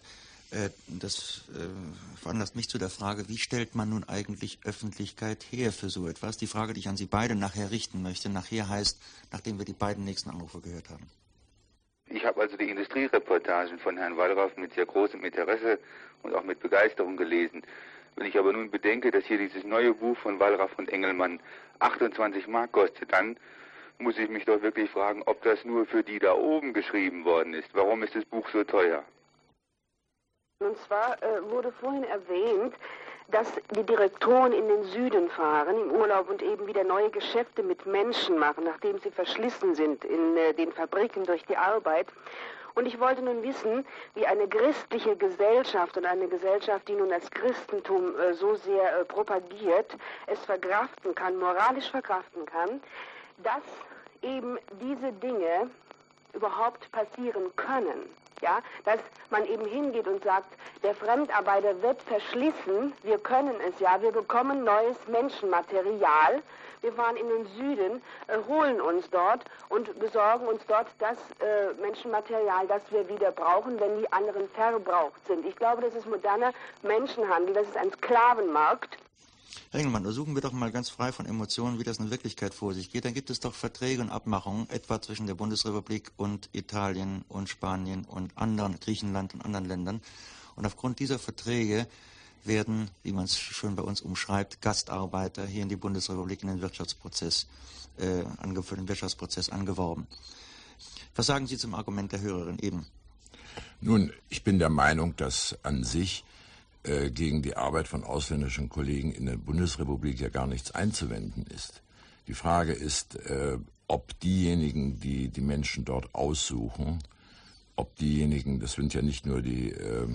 Das äh, veranlasst mich zu der Frage, wie stellt man nun eigentlich Öffentlichkeit her für so etwas? Die Frage, die ich an Sie beide nachher richten möchte, nachher heißt, nachdem wir die beiden nächsten Anrufe gehört haben. Ich habe also die Industriereportagen von Herrn Wallraff mit sehr großem Interesse und auch mit Begeisterung gelesen. Wenn ich aber nun bedenke, dass hier dieses neue Buch von Wallraff und Engelmann achtundzwanzig Mark kostet, dann muss ich mich doch wirklich fragen, ob das nur für die da oben geschrieben worden ist. Warum ist das Buch so teuer? Und zwar äh, wurde vorhin erwähnt, dass die Direktoren in den Süden fahren im Urlaub und eben wieder neue Geschäfte mit Menschen machen, nachdem sie verschlissen sind in äh, den Fabriken durch die Arbeit. Und ich wollte nun wissen, wie eine christliche Gesellschaft und eine Gesellschaft, die nun das Christentum äh, so sehr äh, propagiert, es verkraften kann, moralisch verkraften kann, dass eben diese Dinge überhaupt passieren können. Ja, dass man eben hingeht und sagt, der Fremdarbeiter wird verschlissen, wir können es ja, wir bekommen neues Menschenmaterial, wir fahren in den Süden, äh, holen uns dort und besorgen uns dort das äh, Menschenmaterial, das wir wieder brauchen, wenn die anderen verbraucht sind. Ich glaube, das ist moderner Menschenhandel, das ist ein Sklavenmarkt. Herr Engelmann, untersuchen wir doch mal ganz frei von Emotionen, wie das in Wirklichkeit vor sich geht. Dann gibt es doch Verträge und Abmachungen, etwa zwischen der Bundesrepublik und Italien und Spanien und anderen, Griechenland und anderen Ländern. Und aufgrund dieser Verträge werden, wie man es schön bei uns umschreibt, Gastarbeiter hier in die Bundesrepublik in den Wirtschaftsprozess, äh, angeführt, den Wirtschaftsprozess angeworben. Was sagen Sie zum Argument der Hörerin eben? Nun, ich bin der Meinung, dass an sich gegen die Arbeit von ausländischen Kollegen in der Bundesrepublik ja gar nichts einzuwenden ist. Die Frage ist, äh, ob diejenigen, die die Menschen dort aussuchen, ob diejenigen, das sind ja nicht nur die, äh,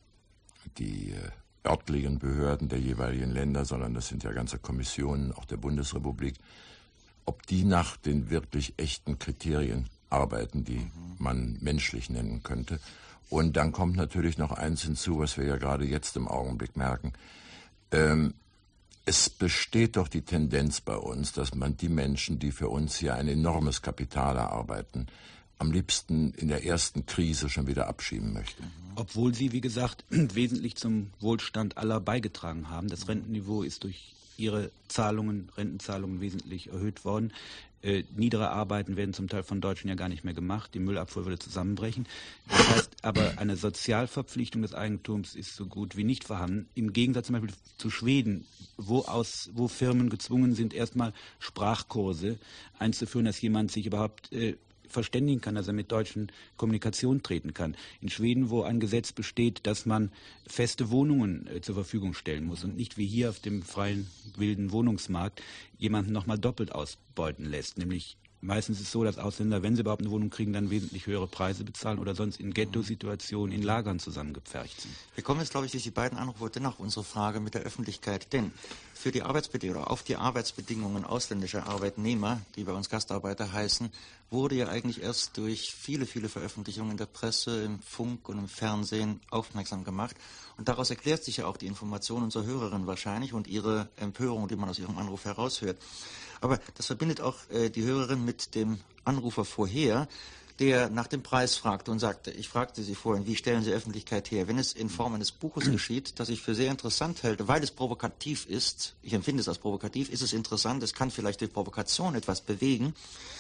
die äh, örtlichen Behörden der jeweiligen Länder, sondern das sind ja ganze Kommissionen auch der Bundesrepublik, ob die nach den wirklich echten Kriterien arbeiten, die mhm. man menschlich nennen könnte. Und dann kommt natürlich noch eins hinzu, was wir ja gerade jetzt im Augenblick merken. Ähm, es besteht doch die Tendenz bei uns, dass man die Menschen, die für uns hier ein enormes Kapital erarbeiten, am liebsten in der ersten Krise schon wieder abschieben möchte. Obwohl sie, wie gesagt, wesentlich zum Wohlstand aller beigetragen haben. Das Rentenniveau ist durch ihre Zahlungen, Rentenzahlungen wesentlich erhöht worden. Äh, niedere Arbeiten werden zum Teil von Deutschen ja gar nicht mehr gemacht. Die Müllabfuhr würde zusammenbrechen. Das heißt aber, eine Sozialverpflichtung des Eigentums ist so gut wie nicht vorhanden. Im Gegensatz zum Beispiel zu Schweden, wo, aus, wo Firmen gezwungen sind, erstmal Sprachkurse einzuführen, dass jemand sich überhaupt äh, verständigen kann, dass er mit Deutschen Kommunikation treten kann. In Schweden, wo ein Gesetz besteht, dass man feste Wohnungen äh, zur Verfügung stellen muss und nicht wie hier auf dem freien, wilden Wohnungsmarkt jemanden nochmal doppelt ausbeuten lässt. Nämlich meistens ist es so, dass Ausländer, wenn sie überhaupt eine Wohnung kriegen, dann wesentlich höhere Preise bezahlen oder sonst in Ghetto-Situationen, in Lagern zusammengepfercht sind. Wir kommen jetzt, glaube ich, durch die beiden Anrufe dennoch auf unsere Frage mit der Öffentlichkeit. Denn für die Arbeitsbedingungen oder auf die Arbeitsbedingungen ausländischer Arbeitnehmer, die bei uns Gastarbeiter heißen, wurde ja eigentlich erst durch viele, viele Veröffentlichungen in der Presse, im Funk und im Fernsehen aufmerksam gemacht. Und daraus erklärt sich ja auch die Information unserer Hörerin wahrscheinlich und ihre Empörung, die man aus ihrem Anruf heraushört. Aber das verbindet auch äh, die Hörerin mit dem Anrufer vorher, der nach dem Preis fragte und sagte, ich fragte Sie vorhin, wie stellen Sie Öffentlichkeit her? Wenn es in Form eines Buches geschieht, das ich für sehr interessant halte, weil es provokativ ist, ich empfinde es als provokativ, ist es interessant, es kann vielleicht durch Provokation etwas bewegen.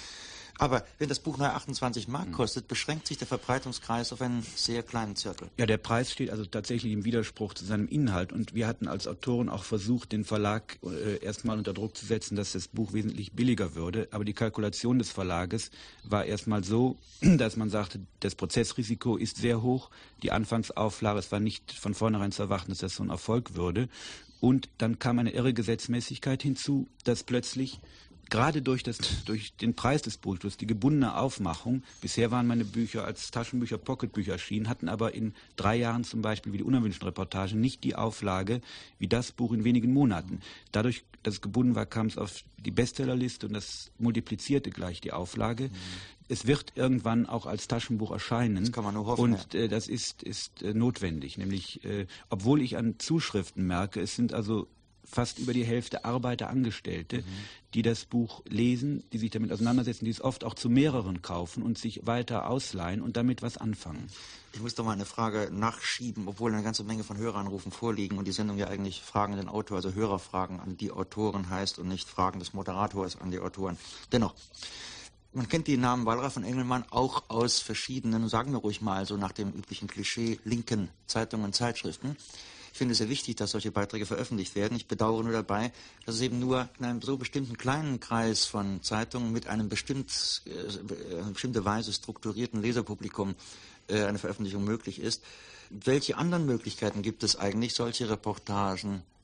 Aber wenn das Buch nur achtundzwanzig Mark kostet, beschränkt sich der Verbreitungskreis auf einen sehr kleinen Zirkel. Ja, der Preis steht also tatsächlich im Widerspruch zu seinem Inhalt. Und wir hatten als Autoren auch versucht, den Verlag äh, erstmal unter Druck zu setzen, dass das Buch wesentlich billiger würde. Aber die Kalkulation des Verlages war erstmal so, dass man sagte, das Prozessrisiko ist sehr hoch. Die Anfangsauflage, es war nicht von vornherein zu erwarten, dass das so ein Erfolg würde. Und dann kam eine irre Gesetzmäßigkeit hinzu, dass plötzlich gerade durch, das, durch den Preis des Buches, die gebundene Aufmachung, bisher waren meine Bücher als Taschenbücher, Pocketbücher erschienen, hatten aber in drei Jahren zum Beispiel wie die unerwünschten Reportagen nicht die Auflage wie das Buch in wenigen Monaten. Dadurch, dass es gebunden war, kam es auf die Bestsellerliste und das multiplizierte gleich die Auflage. Mhm. Es wird irgendwann auch als Taschenbuch erscheinen. Das kann man nur hoffen. Und äh, das ist, ist äh, notwendig. Nämlich, äh, obwohl ich an Zuschriften merke, es sind also fast über die Hälfte Arbeiter, Angestellte, mhm. die das Buch lesen, die sich damit auseinandersetzen, die es oft auch zu mehreren kaufen und sich weiter ausleihen und damit was anfangen. Ich muss doch mal eine Frage nachschieben, obwohl eine ganze Menge von Höreranrufen vorliegen und die Sendung ja eigentlich Fragen an den Autor, also Hörerfragen an die Autoren heißt und nicht Fragen des Moderators an die Autoren. Dennoch, man kennt die Namen Wallraff und Engelmann auch aus verschiedenen, sagen wir ruhig mal, so nach dem üblichen Klischee, linken Zeitungen und Zeitschriften. Ich finde es sehr wichtig, dass solche Beiträge veröffentlicht werden. Ich bedauere nur dabei, dass es eben nur in einem so bestimmten kleinen Kreis von Zeitungen mit einem bestimmt, äh, eine bestimmte Weise strukturierten Leserpublikum äh, eine Veröffentlichung möglich ist. Welche anderen Möglichkeiten gibt es eigentlich, solche Reportagen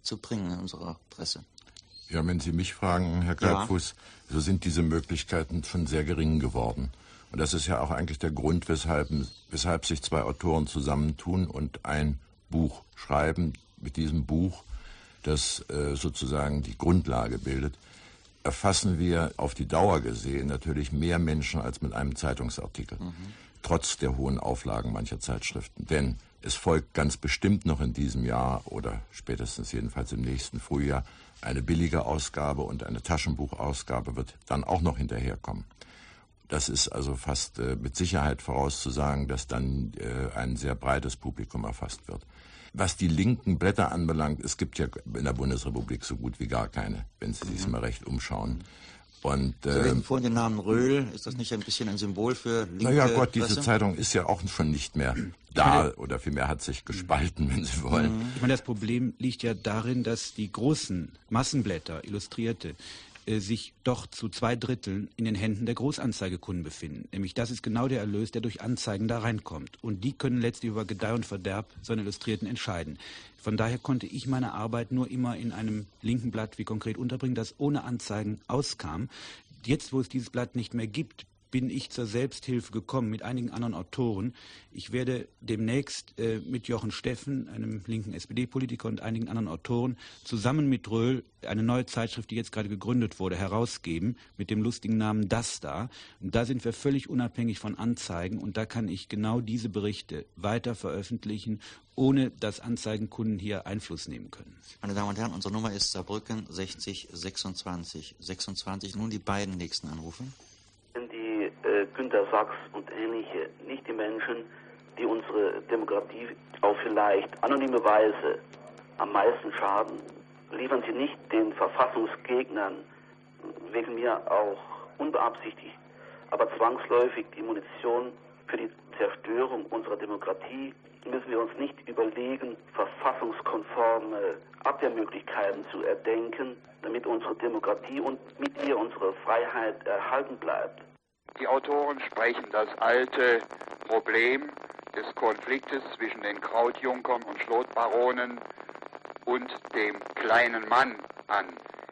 zu bringen in unserer Presse? Ja, wenn Sie mich fragen, Herr Kalbfuß, ja. so sind diese Möglichkeiten schon sehr gering geworden. Und das ist ja auch eigentlich der Grund, weshalb, weshalb sich zwei Autoren zusammentun und ein Buch schreiben. Mit diesem Buch, das äh, sozusagen die Grundlage bildet, erfassen wir auf die Dauer gesehen natürlich mehr Menschen als mit einem Zeitungsartikel, mhm. trotz der hohen Auflagen mancher Zeitschriften. Denn es folgt ganz bestimmt noch in diesem Jahr oder spätestens jedenfalls im nächsten Frühjahr eine billige Ausgabe und eine Taschenbuchausgabe wird dann auch noch hinterherkommen. Das ist also fast äh, mit Sicherheit vorauszusagen, dass dann äh, ein sehr breites Publikum erfasst wird. Was die linken Blätter anbelangt, es gibt ja in der Bundesrepublik so gut wie gar keine, wenn Sie sich mhm. mal recht umschauen. Und, Sie äh, reden vorhin den Namen Röhl. Ist das nicht ein bisschen ein Symbol für linke Naja Gott, diese Presse? Zeitung ist ja auch schon nicht mehr da oder vielmehr hat sich gespalten, wenn Sie wollen. Ich meine, das Problem liegt ja darin, dass die großen Massenblätter, Illustrierte, äh, sich doch zu zwei Dritteln in den Händen der Großanzeigekunden befinden. Nämlich das ist genau der Erlös, der durch Anzeigen da reinkommt. Und die können letztlich über Gedeih und Verderb so einen Illustrierten entscheiden. Von daher konnte ich meine Arbeit nur immer in einem linken Blatt wie konkret unterbringen, das ohne Anzeigen auskam. Jetzt, wo es dieses Blatt nicht mehr gibt, bin ich zur Selbsthilfe gekommen mit einigen anderen Autoren. Ich werde demnächst äh, mit Jochen Steffen, einem linken S P D-Politiker und einigen anderen Autoren, zusammen mit Röhl eine neue Zeitschrift, die jetzt gerade gegründet wurde, herausgeben, mit dem lustigen Namen Das da. Und da sind wir völlig unabhängig von Anzeigen und da kann ich genau diese Berichte weiter veröffentlichen, ohne dass Anzeigenkunden hier Einfluss nehmen können. Meine Damen und Herren, unsere Nummer ist Saarbrücken sechzig sechsundzwanzig sechsundzwanzig. Nun die beiden nächsten Anrufe. Die äh, Günter Sachs und ähnliche, nicht die Menschen, die unsere Demokratie auf vielleicht anonyme Weise am meisten schaden, liefern sie nicht den Verfassungsgegnern, wegen mir auch unbeabsichtigt, aber zwangsläufig die Munition für die Zerstörung unserer Demokratie. Müssen wir uns nicht überlegen, verfassungskonforme Abwehrmöglichkeiten zu erdenken, damit unsere Demokratie und mit ihr unsere Freiheit erhalten bleibt. Die Autoren sprechen das alte Problem des Konfliktes zwischen den Krautjunkern und Schlotbaronen und dem kleinen Mann an,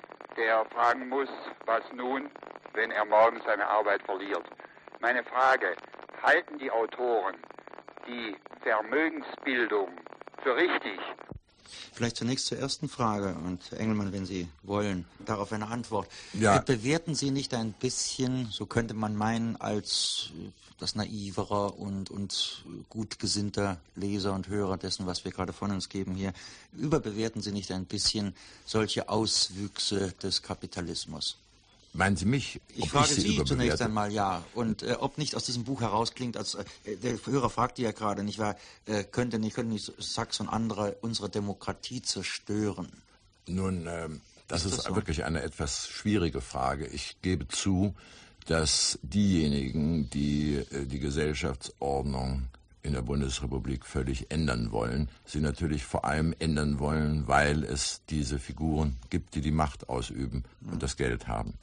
der fragen muss, was nun, wenn er morgen seine Arbeit verliert. Meine Frage, halten die Autoren die Vermögensbildung für richtig? Vielleicht zunächst zur ersten Frage und Herr Engelmann, wenn Sie wollen, darauf eine Antwort. Ja. Bewerten Sie nicht ein bisschen, so könnte man meinen, als das naiverer und, und gut gesinnter Leser und Hörer dessen, was wir gerade von uns geben hier, überbewerten Sie nicht ein bisschen solche Auswüchse des Kapitalismus? Meinen Sie mich? Ich frage ich Sie, Sie zunächst einmal, ja. Und äh, ob nicht aus diesem Buch herausklingt, als äh, der Hörer fragte ja gerade, nicht wahr, äh, könnte nicht, könnte nicht Sachs und andere unsere Demokratie zerstören? Nun, ähm, das ist, ist das so? wirklich eine etwas schwierige Frage. Ich gebe zu, dass diejenigen, die äh, die Gesellschaftsordnung in der Bundesrepublik völlig ändern wollen, sie natürlich vor allem ändern wollen, weil es diese Figuren gibt, die die Macht ausüben und das Geld haben.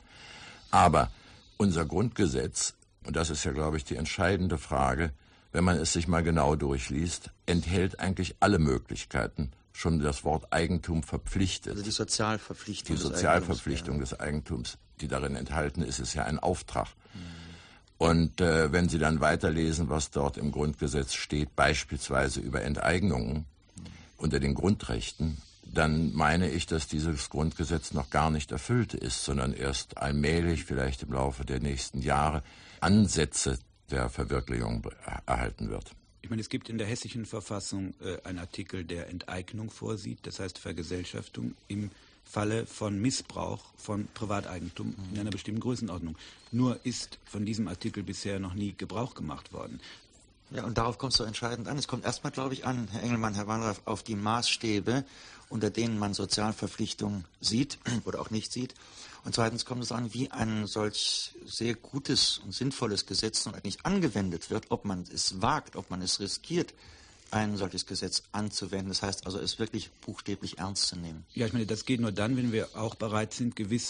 Aber unser Grundgesetz, und das ist ja, glaube ich, die entscheidende Frage, wenn man es sich mal genau durchliest, enthält eigentlich alle Möglichkeiten. Schon das Wort Eigentum verpflichtet. Also die Sozialverpflichtung. Die Sozialverpflichtung des Eigentums, die darin enthalten ist, ist ja ein Auftrag. Mhm. Und äh, wenn Sie dann weiterlesen, was dort im Grundgesetz steht, beispielsweise über Enteignungen mhm. unter den Grundrechten, dann meine ich, dass dieses Grundgesetz noch gar nicht erfüllt ist, sondern erst allmählich, vielleicht im Laufe der nächsten Jahre, Ansätze der Verwirklichung erhalten wird. Ich meine, es gibt in der hessischen Verfassung äh, einen Artikel, der Enteignung vorsieht, das heißt Vergesellschaftung im Falle von Missbrauch von Privateigentum in einer bestimmten Größenordnung. Nur ist von diesem Artikel bisher noch nie Gebrauch gemacht worden. Ja, und darauf kommt es so entscheidend an. Es kommt erstmal, glaube ich, an, Herr Engelmann, Herr Wallraff, auf die Maßstäbe, unter denen man Sozialverpflichtungen sieht oder auch nicht sieht. Und zweitens kommt es an, wie ein solch sehr gutes und sinnvolles Gesetz nun eigentlich angewendet wird, ob man es wagt, ob man es riskiert, ein solches Gesetz anzuwenden. Das heißt also, es wirklich buchstäblich ernst zu nehmen. Ja, ich meine, das geht nur dann, wenn wir auch bereit sind, gewisse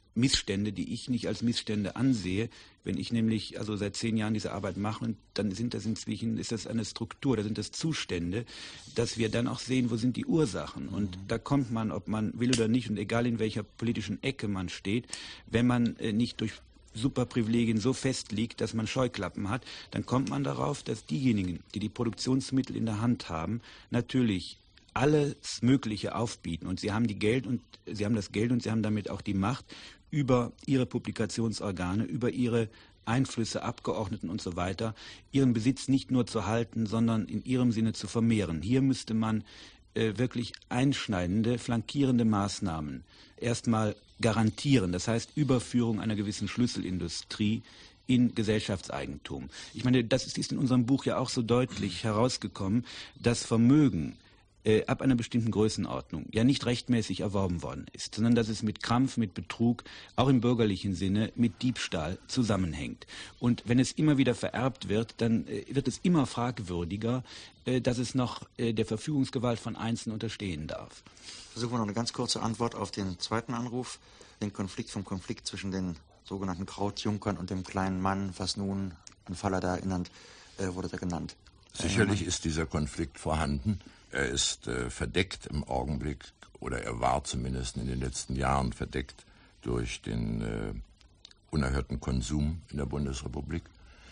Missstände, die ich nicht als Missstände ansehe. Wenn ich nämlich also seit zehn Jahren diese Arbeit mache, und dann sind das inzwischen, ist das eine Struktur, da sind das Zustände, dass wir dann auch sehen, wo sind die Ursachen. Und da kommt man, ob man will oder nicht, und egal in welcher politischen Ecke man steht, wenn man äh, nicht durch Superprivilegien so fest liegt, dass man Scheuklappen hat, dann kommt man darauf, dass diejenigen, die die Produktionsmittel in der Hand haben, natürlich alles Mögliche aufbieten. Und sie haben die Geld und sie haben das Geld und sie haben damit auch die Macht, über ihre Publikationsorgane, über ihre Einflüsse, Abgeordneten und so weiter, ihren Besitz nicht nur zu halten, sondern in ihrem Sinne zu vermehren. Hier müsste man äh, wirklich einschneidende, flankierende Maßnahmen erstmal garantieren. Das heißt Überführung einer gewissen Schlüsselindustrie in Gesellschaftseigentum. Ich meine, das ist in unserem Buch ja auch so deutlich herausgekommen, dass Vermögen Äh, ab einer bestimmten Größenordnung ja nicht rechtmäßig erworben worden ist, sondern dass es mit Krampf, mit Betrug, auch im bürgerlichen Sinne, mit Diebstahl zusammenhängt. Und wenn es immer wieder vererbt wird, dann äh, wird es immer fragwürdiger, äh, dass es noch äh, der Verfügungsgewalt von Einzelnen unterstehen darf. Versuchen wir noch eine ganz kurze Antwort auf den zweiten Anruf, den Konflikt vom Konflikt zwischen den sogenannten Krautjunkern und dem kleinen Mann, was nun an Fallada erinnernd äh, wurde da genannt. Sicherlich ist dieser Konflikt vorhanden. Er ist äh, verdeckt im Augenblick, oder er war zumindest in den letzten Jahren verdeckt durch den äh, unerhörten Konsum in der Bundesrepublik.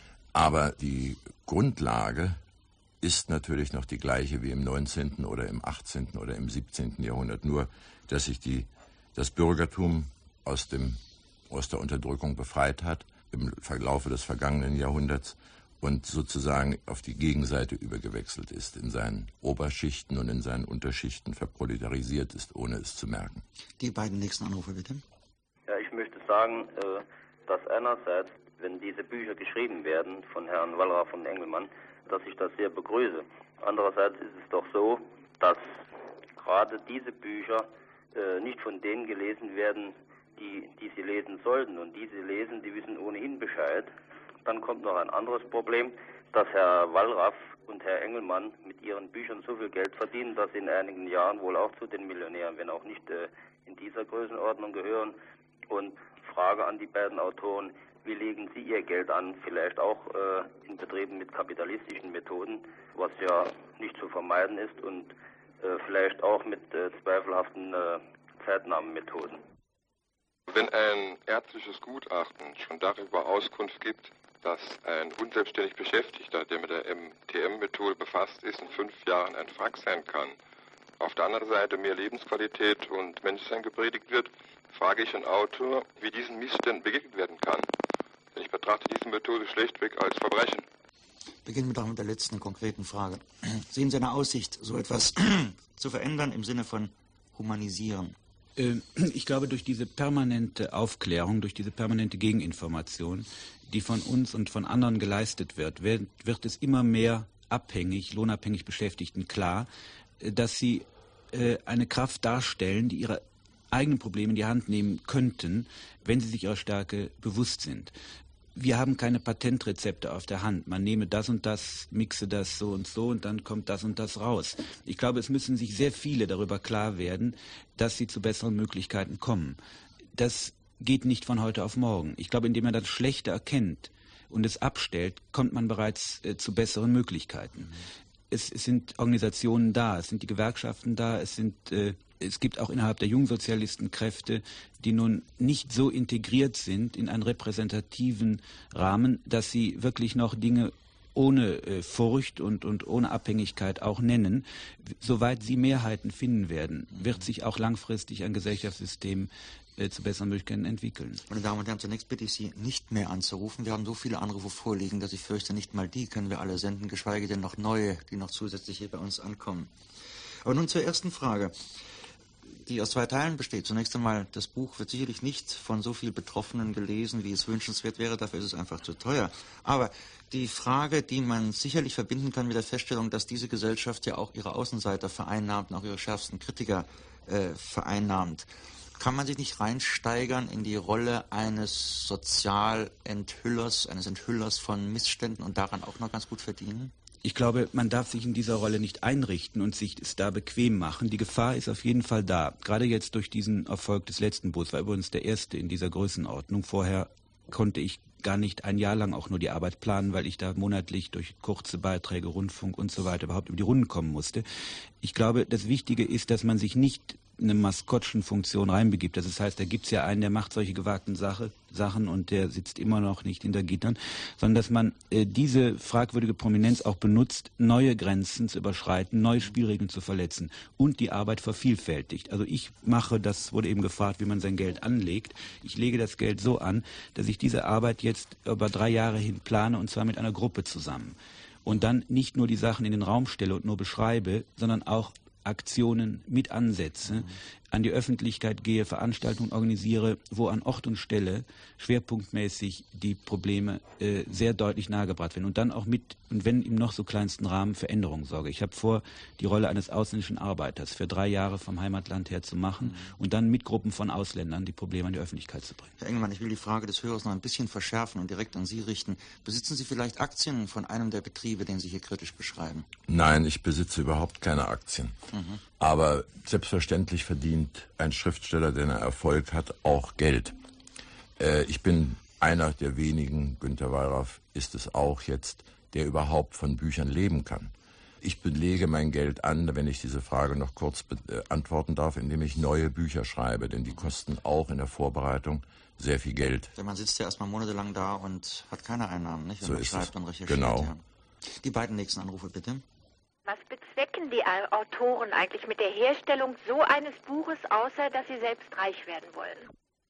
Aber die Grundlage ist natürlich noch die gleiche wie im neunzehnten oder im achtzehnten oder im siebzehnten Jahrhundert. Nur, dass sich die, das Bürgertum aus, dem, aus der Unterdrückung befreit hat im Verlaufe des vergangenen Jahrhunderts und sozusagen auf die Gegenseite übergewechselt ist, in seinen Oberschichten und in seinen Unterschichten verproletarisiert ist, ohne es zu merken. Die beiden nächsten Anrufe, bitte. Ja, ich möchte sagen, dass einerseits, wenn diese Bücher geschrieben werden von Herrn Wallraff und Engelmann, dass ich das sehr begrüße. Andererseits ist es doch so, dass gerade diese Bücher nicht von denen gelesen werden, die, die sie lesen sollten. Und die sie lesen, die wissen ohnehin Bescheid. Dann kommt noch ein anderes Problem, dass Herr Wallraff und Herr Engelmann mit ihren Büchern so viel Geld verdienen, dass sie in einigen Jahren wohl auch zu den Millionären, wenn auch nicht äh, in dieser Größenordnung gehören. Und Frage an die beiden Autoren, wie legen Sie Ihr Geld an? Vielleicht auch äh, in Betrieben mit kapitalistischen Methoden, was ja nicht zu vermeiden ist, und äh, vielleicht auch mit äh, zweifelhaften äh, Zeitnahmenmethoden. Wenn ein ärztliches Gutachten schon darüber Auskunft gibt, dass ein unselbstständig Beschäftigter, der mit der M T M-Methode befasst ist, in fünf Jahren ein Frack sein kann, auf der anderen Seite mehr Lebensqualität und Menschsein gepredigt wird, frage ich den Autor, wie diesen Missständen begegnet werden kann. Denn ich betrachte diese Methode schlechtweg als Verbrechen. Beginnen wir doch mit der letzten konkreten Frage. Sehen Sie eine Aussicht, so etwas zu verändern im Sinne von humanisieren? Ich glaube, durch diese permanente Aufklärung, durch diese permanente Gegeninformation, die von uns und von anderen geleistet wird, wird, wird es immer mehr abhängig, lohnabhängig Beschäftigten klar, dass sie äh, eine Kraft darstellen, die ihre eigenen Probleme in die Hand nehmen könnten, wenn sie sich ihrer Stärke bewusst sind. Wir haben keine Patentrezepte auf der Hand. Man nehme das und das, mixe das so und so und dann kommt das und das raus. Ich glaube, es müssen sich sehr viele darüber klar werden, dass sie zu besseren Möglichkeiten kommen. Das geht nicht von heute auf morgen. Ich glaube, indem man das Schlechte erkennt und es abstellt, kommt man bereits äh, zu besseren Möglichkeiten. Mhm. Es, es sind Organisationen da, es sind die Gewerkschaften da, es sind äh, es gibt auch innerhalb der Jungsozialisten Kräfte, die nun nicht so integriert sind in einen repräsentativen Rahmen, dass sie wirklich noch Dinge ohne äh, Furcht und, und ohne Abhängigkeit auch nennen. Soweit sie Mehrheiten finden werden, wird sich auch langfristig ein Gesellschaftssystem äh, zu besseren Möglichkeiten entwickeln. Meine Damen und Herren, zunächst bitte ich Sie, nicht mehr anzurufen. Wir haben so viele Anrufe vorliegen, dass ich fürchte, nicht mal die können wir alle senden, geschweige denn noch neue, die noch zusätzlich hier bei uns ankommen. Aber nun zur ersten Frage, die aus zwei Teilen besteht. Zunächst einmal, das Buch wird sicherlich nicht von so vielen Betroffenen gelesen, wie es wünschenswert wäre. Dafür ist es einfach zu teuer. Aber die Frage, die man sicherlich verbinden kann mit der Feststellung, dass diese Gesellschaft ja auch ihre Außenseiter vereinnahmt und auch ihre schärfsten Kritiker äh, vereinnahmt. Kann man sich nicht reinsteigern in die Rolle eines Sozialenthüllers, eines Enthüllers von Missständen und daran auch noch ganz gut verdienen? Ich glaube, man darf sich in dieser Rolle nicht einrichten und sich es da bequem machen. Die Gefahr ist auf jeden Fall da. Gerade jetzt durch diesen Erfolg des letzten Buchs, war übrigens der erste in dieser Größenordnung. Vorher konnte ich gar nicht ein Jahr lang auch nur die Arbeit planen, weil ich da monatlich durch kurze Beiträge, Rundfunk und so weiter überhaupt über die Runden kommen musste. Ich glaube, das Wichtige ist, dass man sich nicht eine Maskottchenfunktion reinbegibt. Das heißt, da gibt es ja einen, der macht solche gewagten Sache, Sachen und der sitzt immer noch nicht hinter Gittern, sondern dass man äh, diese fragwürdige Prominenz auch benutzt, neue Grenzen zu überschreiten, neue Spielregeln zu verletzen und die Arbeit vervielfältigt. Also ich mache, das wurde eben gefragt, wie man sein Geld anlegt. Ich lege das Geld so an, dass ich diese Arbeit jetzt über drei Jahre hin plane und zwar mit einer Gruppe zusammen. Und dann nicht nur die Sachen in den Raum stelle und nur beschreibe, sondern auch Aktionen mit ansetze, an die Öffentlichkeit gehe, Veranstaltungen organisiere, wo an Ort und Stelle schwerpunktmäßig die Probleme äh, sehr deutlich nahegebracht werden und dann auch mit, und wenn im noch so kleinsten Rahmen, Veränderungen sorge. Ich habe vor, die Rolle eines ausländischen Arbeiters für drei Jahre vom Heimatland her zu machen mhm. und dann mit Gruppen von Ausländern die Probleme an die Öffentlichkeit zu bringen. Herr Engelmann, ich will die Frage des Hörers noch ein bisschen verschärfen und direkt an Sie richten. Besitzen Sie vielleicht Aktien von einem der Betriebe, den Sie hier kritisch beschreiben? Nein, ich besitze überhaupt keine Aktien. Mhm. Aber selbstverständlich verdient ein Schriftsteller, der einen Erfolg hat, auch Geld. Äh, ich bin einer der wenigen, Günter Wallraff ist es auch jetzt, der überhaupt von Büchern leben kann. Ich belege mein Geld an, wenn ich diese Frage noch kurz beantworten darf, indem ich neue Bücher schreibe, denn die kosten auch in der Vorbereitung sehr viel Geld. Denn man sitzt ja erstmal monatelang da und hat keine Einnahmen, nicht? Wenn so man ist schreibt es. und recherchiert. Genau. Ja. Die beiden nächsten Anrufe, bitte. Was bezwecken die Autoren eigentlich mit der Herstellung so eines Buches, außer dass sie selbst reich werden wollen?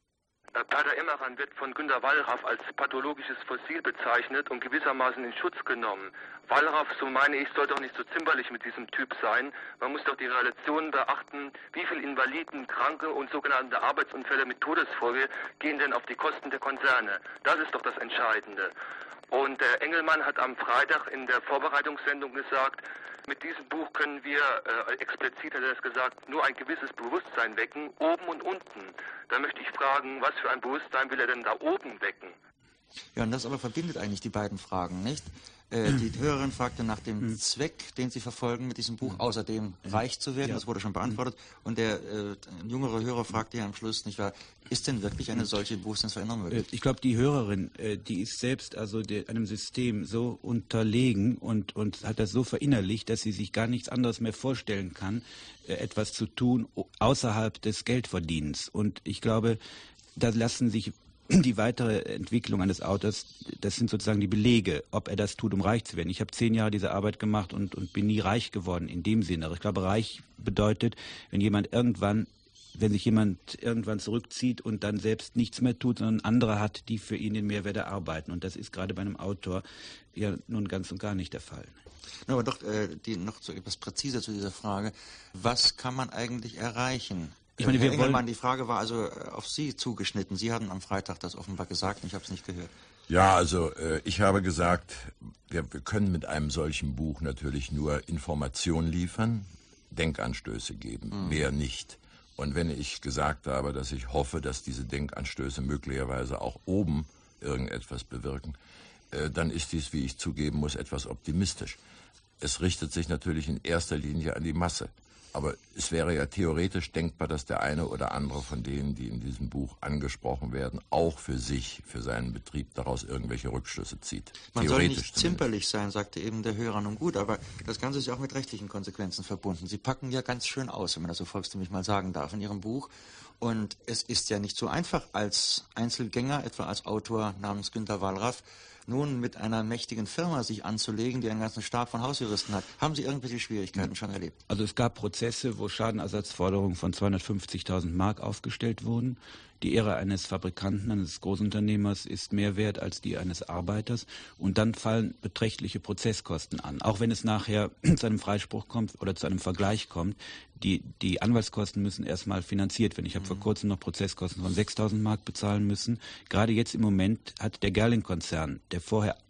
Pater Emmerich wird von Günter Wallraff als pathologisches Fossil bezeichnet und gewissermaßen in Schutz genommen. Wallraff, so meine ich, soll doch nicht so zimperlich mit diesem Typ sein. Man muss doch die Relationen beachten, wie viel Invaliden, Kranke und sogenannte Arbeitsunfälle mit Todesfolge gehen denn auf die Kosten der Konzerne. Das ist doch das Entscheidende. Und der Engelmann hat am Freitag in der Vorbereitungssendung gesagt, mit diesem Buch können wir, äh, explizit hat er das gesagt, nur ein gewisses Bewusstsein wecken, oben und unten. Da möchte ich fragen, was für ein Bewusstsein will er denn da oben wecken? Ja, und das aber verbindet eigentlich die beiden Fragen, nicht? Äh, die Hörerin fragte nach dem mhm. Zweck, den Sie verfolgen mit diesem Buch, außerdem reich zu werden, ja. Das wurde schon beantwortet. Und der äh, jüngere Hörer fragte ja am Schluss, nicht wahr, ist denn wirklich eine solche Bewusstseinsveränderung möglich? Ich glaube, die Hörerin, äh, die ist selbst also der, einem System so unterlegen und, und hat das so verinnerlicht, dass sie sich gar nichts anderes mehr vorstellen kann, äh, etwas zu tun außerhalb des Geldverdienens. Und ich glaube, da lassen sich die weitere Entwicklung eines Autors, das sind sozusagen die Belege, ob er das tut, um reich zu werden. Ich habe zehn Jahre diese Arbeit gemacht und, und bin nie reich geworden in dem Sinne. Aber ich glaube, reich bedeutet, wenn jemand irgendwann, wenn sich jemand irgendwann zurückzieht und dann selbst nichts mehr tut, sondern andere hat, die für ihn den Mehrwert erarbeiten. Und das ist gerade bei einem Autor ja nun ganz und gar nicht der Fall. Ja, aber doch äh, die, noch so etwas präziser zu dieser Frage. Was kann man eigentlich erreichen? Ich meine, Herr Engelmann, die Frage war also auf Sie zugeschnitten. Sie haben am Freitag das offenbar gesagt, ich habe es nicht gehört. Ja, also äh, ich habe gesagt, wir, wir können mit einem solchen Buch natürlich nur Informationen liefern, Denkanstöße geben, mhm. mehr nicht. Und wenn ich gesagt habe, dass ich hoffe, dass diese Denkanstöße möglicherweise auch oben irgendetwas bewirken, äh, dann ist dies, wie ich zugeben muss, etwas optimistisch. Es richtet sich natürlich in erster Linie an die Masse. Aber es wäre ja theoretisch denkbar, dass der eine oder andere von denen, die in diesem Buch angesprochen werden, auch für sich, für seinen Betrieb daraus irgendwelche Rückschlüsse zieht. Man soll nicht zimperlich sein, sagte eben der Hörer. Nun gut, aber das Ganze ist ja auch mit rechtlichen Konsequenzen verbunden. Sie packen ja ganz schön aus, wenn man das so volkstümlich mal sagen darf, in Ihrem Buch. Und es ist ja nicht so einfach als Einzelgänger, etwa als Autor namens Günter Wallraff, nun mit einer mächtigen Firma sich anzulegen, die einen ganzen Stab von Hausjuristen hat. Haben Sie irgendwelche Schwierigkeiten schon erlebt? Also es gab Prozesse, wo Schadenersatzforderungen von zweihundertfünfzigtausend Mark aufgestellt wurden. Die Ehre eines Fabrikanten, eines Großunternehmers ist mehr wert als die eines Arbeiters. Und dann fallen beträchtliche Prozesskosten an. Auch wenn es nachher zu einem Freispruch kommt oder zu einem Vergleich kommt, die, die Anwaltskosten müssen erstmal finanziert werden. Ich habe mhm. vor kurzem noch Prozesskosten von sechstausend Mark bezahlen müssen. Gerade jetzt im Moment hat der Gerling-Konzern, der vorher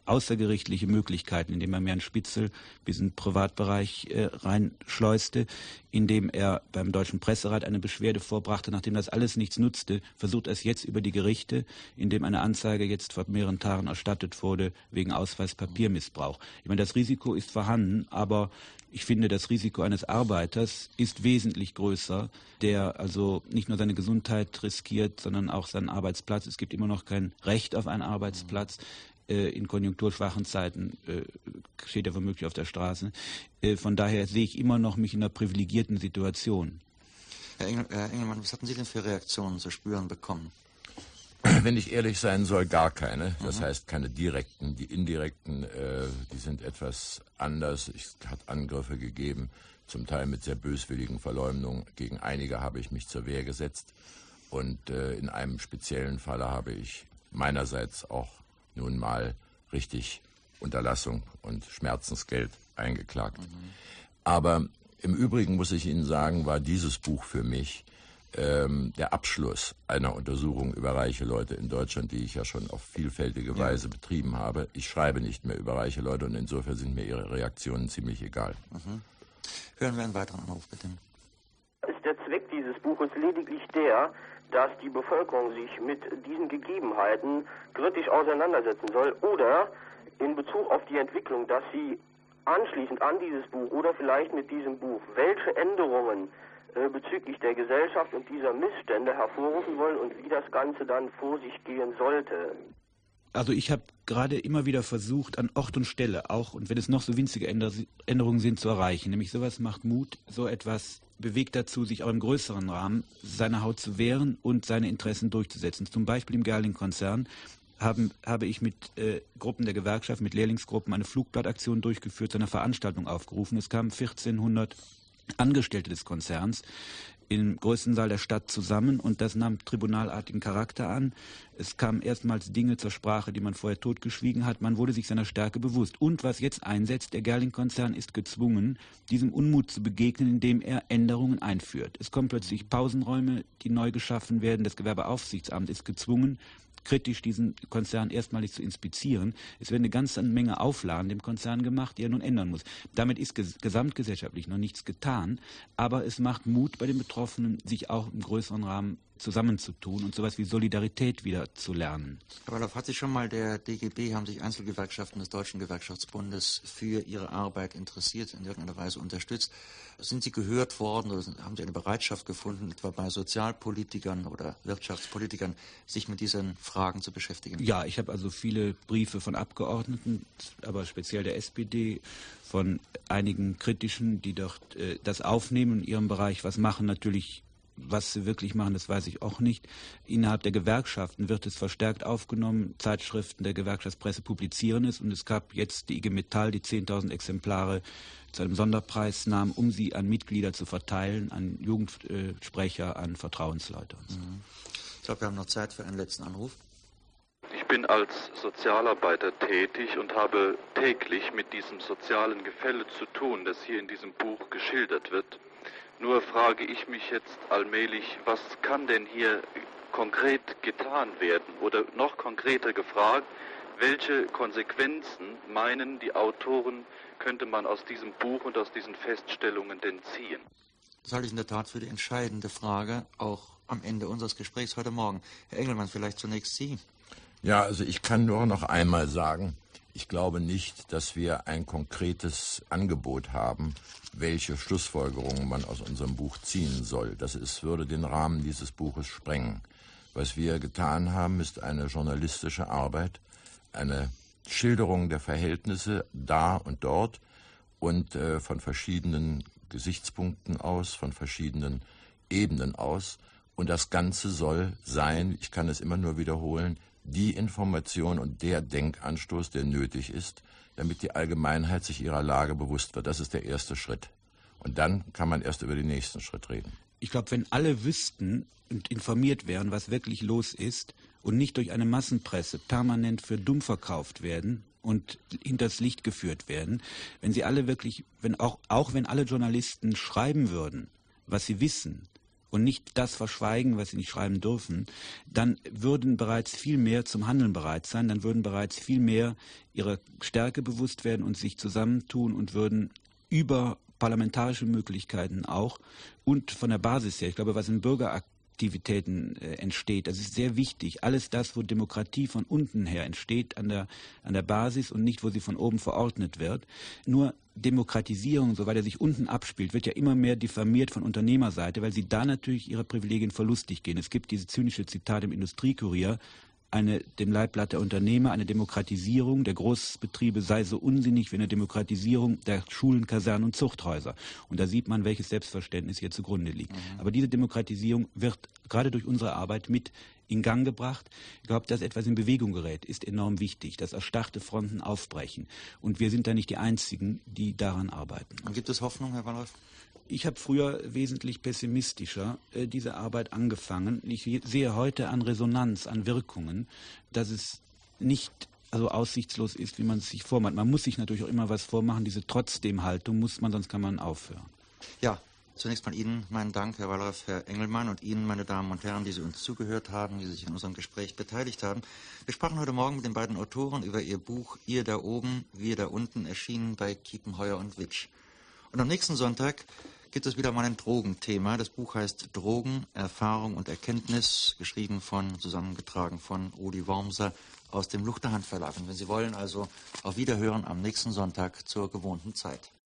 außergerichtliche Möglichkeiten, indem er Herrn Spitzel bis in den Privatbereich äh, reinschleuste, indem er beim Deutschen Presserat eine Beschwerde vorbrachte, nachdem das alles nichts nutzte, versucht er es jetzt über die Gerichte, indem eine Anzeige jetzt vor mehreren Tagen erstattet wurde wegen Ausweispapiermissbrauch. Ich meine, das Risiko ist vorhanden, aber ich finde, das Risiko eines Arbeiters ist wesentlich größer, der also nicht nur seine Gesundheit riskiert, sondern auch seinen Arbeitsplatz. Es gibt immer noch kein Recht auf einen Arbeitsplatz. In konjunkturschwachen Zeiten äh, steht er womöglich auf der Straße. Äh, von daher sehe ich immer noch mich in einer privilegierten Situation. Herr, Engel, Herr Engelmann, was hatten Sie denn für Reaktionen zu spüren bekommen? Wenn ich ehrlich sein soll, gar keine. Das mhm. heißt, keine direkten. Die indirekten, äh, die sind etwas anders. Es hat Angriffe gegeben, zum Teil mit sehr böswilligen Verleumdungen. Gegen einige habe ich mich zur Wehr gesetzt. Und äh, in einem speziellen Falle habe ich meinerseits auch nun mal richtig Unterlassung und Schmerzensgeld eingeklagt. Mhm. Aber im Übrigen muss ich Ihnen sagen, war dieses Buch für mich ähm, der Abschluss einer Untersuchung über reiche Leute in Deutschland, die ich ja schon auf vielfältige ja. Weise betrieben habe. Ich schreibe nicht mehr über reiche Leute und insofern sind mir Ihre Reaktionen ziemlich egal. Mhm. Hören wir einen weiteren Anruf, bitte. Ist der Zweck dieses Buches lediglich der, dass die Bevölkerung sich mit diesen Gegebenheiten kritisch auseinandersetzen soll oder in Bezug auf die Entwicklung, dass sie anschließend an dieses Buch oder vielleicht mit diesem Buch welche Änderungen äh, bezüglich der Gesellschaft und dieser Missstände hervorrufen wollen und wie das Ganze dann vor sich gehen sollte? Also ich habe gerade immer wieder versucht, an Ort und Stelle auch, und wenn es noch so winzige Änderungen sind, zu erreichen. Nämlich sowas macht Mut, so etwas bewegt dazu, sich auch im größeren Rahmen seiner Haut zu wehren und seine Interessen durchzusetzen. Zum Beispiel im Gerling-Konzern haben, habe ich mit äh, Gruppen der Gewerkschaft, mit Lehrlingsgruppen eine Flugblattaktion durchgeführt, zu einer Veranstaltung aufgerufen. Es kamen vierzehnhundert Angestellte des Konzerns im größten Saal der Stadt zusammen und das nahm tribunalartigen Charakter an. Es kamen erstmals Dinge zur Sprache, die man vorher totgeschwiegen hat. Man wurde sich seiner Stärke bewusst. Und was jetzt einsetzt, der Gerling-Konzern ist gezwungen, diesem Unmut zu begegnen, indem er Änderungen einführt. Es kommen plötzlich Pausenräume, die neu geschaffen werden. Das Gewerbeaufsichtsamt ist gezwungen, kritisch diesen Konzern erstmalig zu inspizieren. Es werden eine ganze Menge Auflagen dem Konzern gemacht, die er nun ändern muss. Damit ist ges- gesamtgesellschaftlich noch nichts getan, aber es macht Mut bei den Betroffenen, sich auch im größeren Rahmen zusammenzutun und sowas wie Solidarität wieder zu lernen. Aber da hat sich schon mal der D G B, haben sich Einzelgewerkschaften des Deutschen Gewerkschaftsbundes für ihre Arbeit interessiert, in irgendeiner Weise unterstützt. Sind Sie gehört worden oder haben Sie eine Bereitschaft gefunden, etwa bei Sozialpolitikern oder Wirtschaftspolitikern, sich mit diesen Fragen zu beschäftigen? Ja, ich habe also viele Briefe von Abgeordneten, aber speziell der S P D, von einigen Kritischen, die dort äh, das aufnehmen in ihrem Bereich, was machen. Natürlich, was sie wirklich machen, das weiß ich auch nicht. Innerhalb der Gewerkschaften wird es verstärkt aufgenommen. Zeitschriften der Gewerkschaftspresse publizieren es und es gab jetzt die I G Metall, die zehntausend Exemplare zu einem Sonderpreis nahm, um sie an Mitglieder zu verteilen, an Jugendsprecher, an Vertrauensleute. Und so. Mhm. Ich glaube, wir haben noch Zeit für einen letzten Anruf. Ich bin als Sozialarbeiter tätig und habe täglich mit diesem sozialen Gefälle zu tun, das hier in diesem Buch geschildert wird. Nur frage ich mich jetzt allmählich, was kann denn hier konkret getan werden? Oder noch konkreter gefragt, welche Konsequenzen meinen die Autoren, könnte man aus diesem Buch und aus diesen Feststellungen denn ziehen? Das halte ich in der Tat für die entscheidende Frage, auch am Ende unseres Gesprächs heute Morgen. Herr Engelmann, vielleicht zunächst Sie. Ja, also ich kann nur noch einmal sagen, ich glaube nicht, dass wir ein konkretes Angebot haben, welche Schlussfolgerungen man aus unserem Buch ziehen soll. Das ist, würde den Rahmen dieses Buches sprengen. Was wir getan haben, ist eine journalistische Arbeit, eine Schilderung der Verhältnisse da und dort und äh, von verschiedenen Gesichtspunkten aus, von verschiedenen Ebenen aus. Und das Ganze soll sein, ich kann es immer nur wiederholen, die Information und der Denkanstoß, der nötig ist, damit die Allgemeinheit sich ihrer Lage bewusst wird. Das ist der erste Schritt. Und dann kann man erst über den nächsten Schritt reden. Ich glaube, wenn alle wüssten und informiert wären, was wirklich los ist und nicht durch eine Massenpresse permanent für dumm verkauft werden und hinters Licht geführt werden, wenn sie alle wirklich, wenn auch, auch wenn alle Journalisten schreiben würden, was sie wissen und nicht das verschweigen, was sie nicht schreiben dürfen, dann würden bereits viel mehr zum Handeln bereit sein, dann würden bereits viel mehr ihrer Stärke bewusst werden und sich zusammentun und würden über parlamentarische Möglichkeiten auch und von der Basis her, ich glaube, was in Bürgeraktivitäten äh, entsteht, das ist sehr wichtig. Alles das, wo Demokratie von unten her entsteht, an der, an der Basis und nicht, wo sie von oben verordnet wird. Nur Demokratisierung, soweit er sich unten abspielt, wird ja immer mehr diffamiert von Unternehmerseite, weil sie da natürlich ihre Privilegien verlustig gehen. Es gibt diese zynische Zitat im Industriekurier, eine dem Leiblatt der Unternehmer, eine Demokratisierung der Großbetriebe sei so unsinnig wie eine Demokratisierung der Schulen, Kasernen und Zuchthäuser. Und da sieht man, welches Selbstverständnis hier zugrunde liegt. Mhm. Aber diese Demokratisierung wird gerade durch unsere Arbeit mit in Gang gebracht. Ich glaube, dass etwas in Bewegung gerät, ist enorm wichtig, dass erstarrte Fronten aufbrechen. Und wir sind da nicht die Einzigen, die daran arbeiten. Und gibt es Hoffnung, Herr Wallraff? Ich habe früher wesentlich pessimistischer äh, diese Arbeit angefangen. Ich sehe heute an Resonanz, an Wirkungen, dass es nicht also aussichtslos ist, wie man es sich vormacht. Man muss sich natürlich auch immer was vormachen. Diese Trotzdem-Haltung muss man, sonst kann man aufhören. Ja, zunächst mal Ihnen meinen Dank, Herr Wallraff, Herr Engelmann, und Ihnen, meine Damen und Herren, die Sie uns zugehört haben, die sich an unserem Gespräch beteiligt haben. Wir sprachen heute Morgen mit den beiden Autoren über ihr Buch Ihr da oben, wir da unten, erschienen bei Kiepenheuer und Witsch. Und am nächsten Sonntag gibt es wieder mal ein Drogenthema. Das Buch heißt Drogen, Erfahrung und Erkenntnis, geschrieben von, zusammengetragen von Rudi Wormser aus dem Luchterhand Verlag. Und wenn Sie wollen, also auf Wiederhören am nächsten Sonntag zur gewohnten Zeit.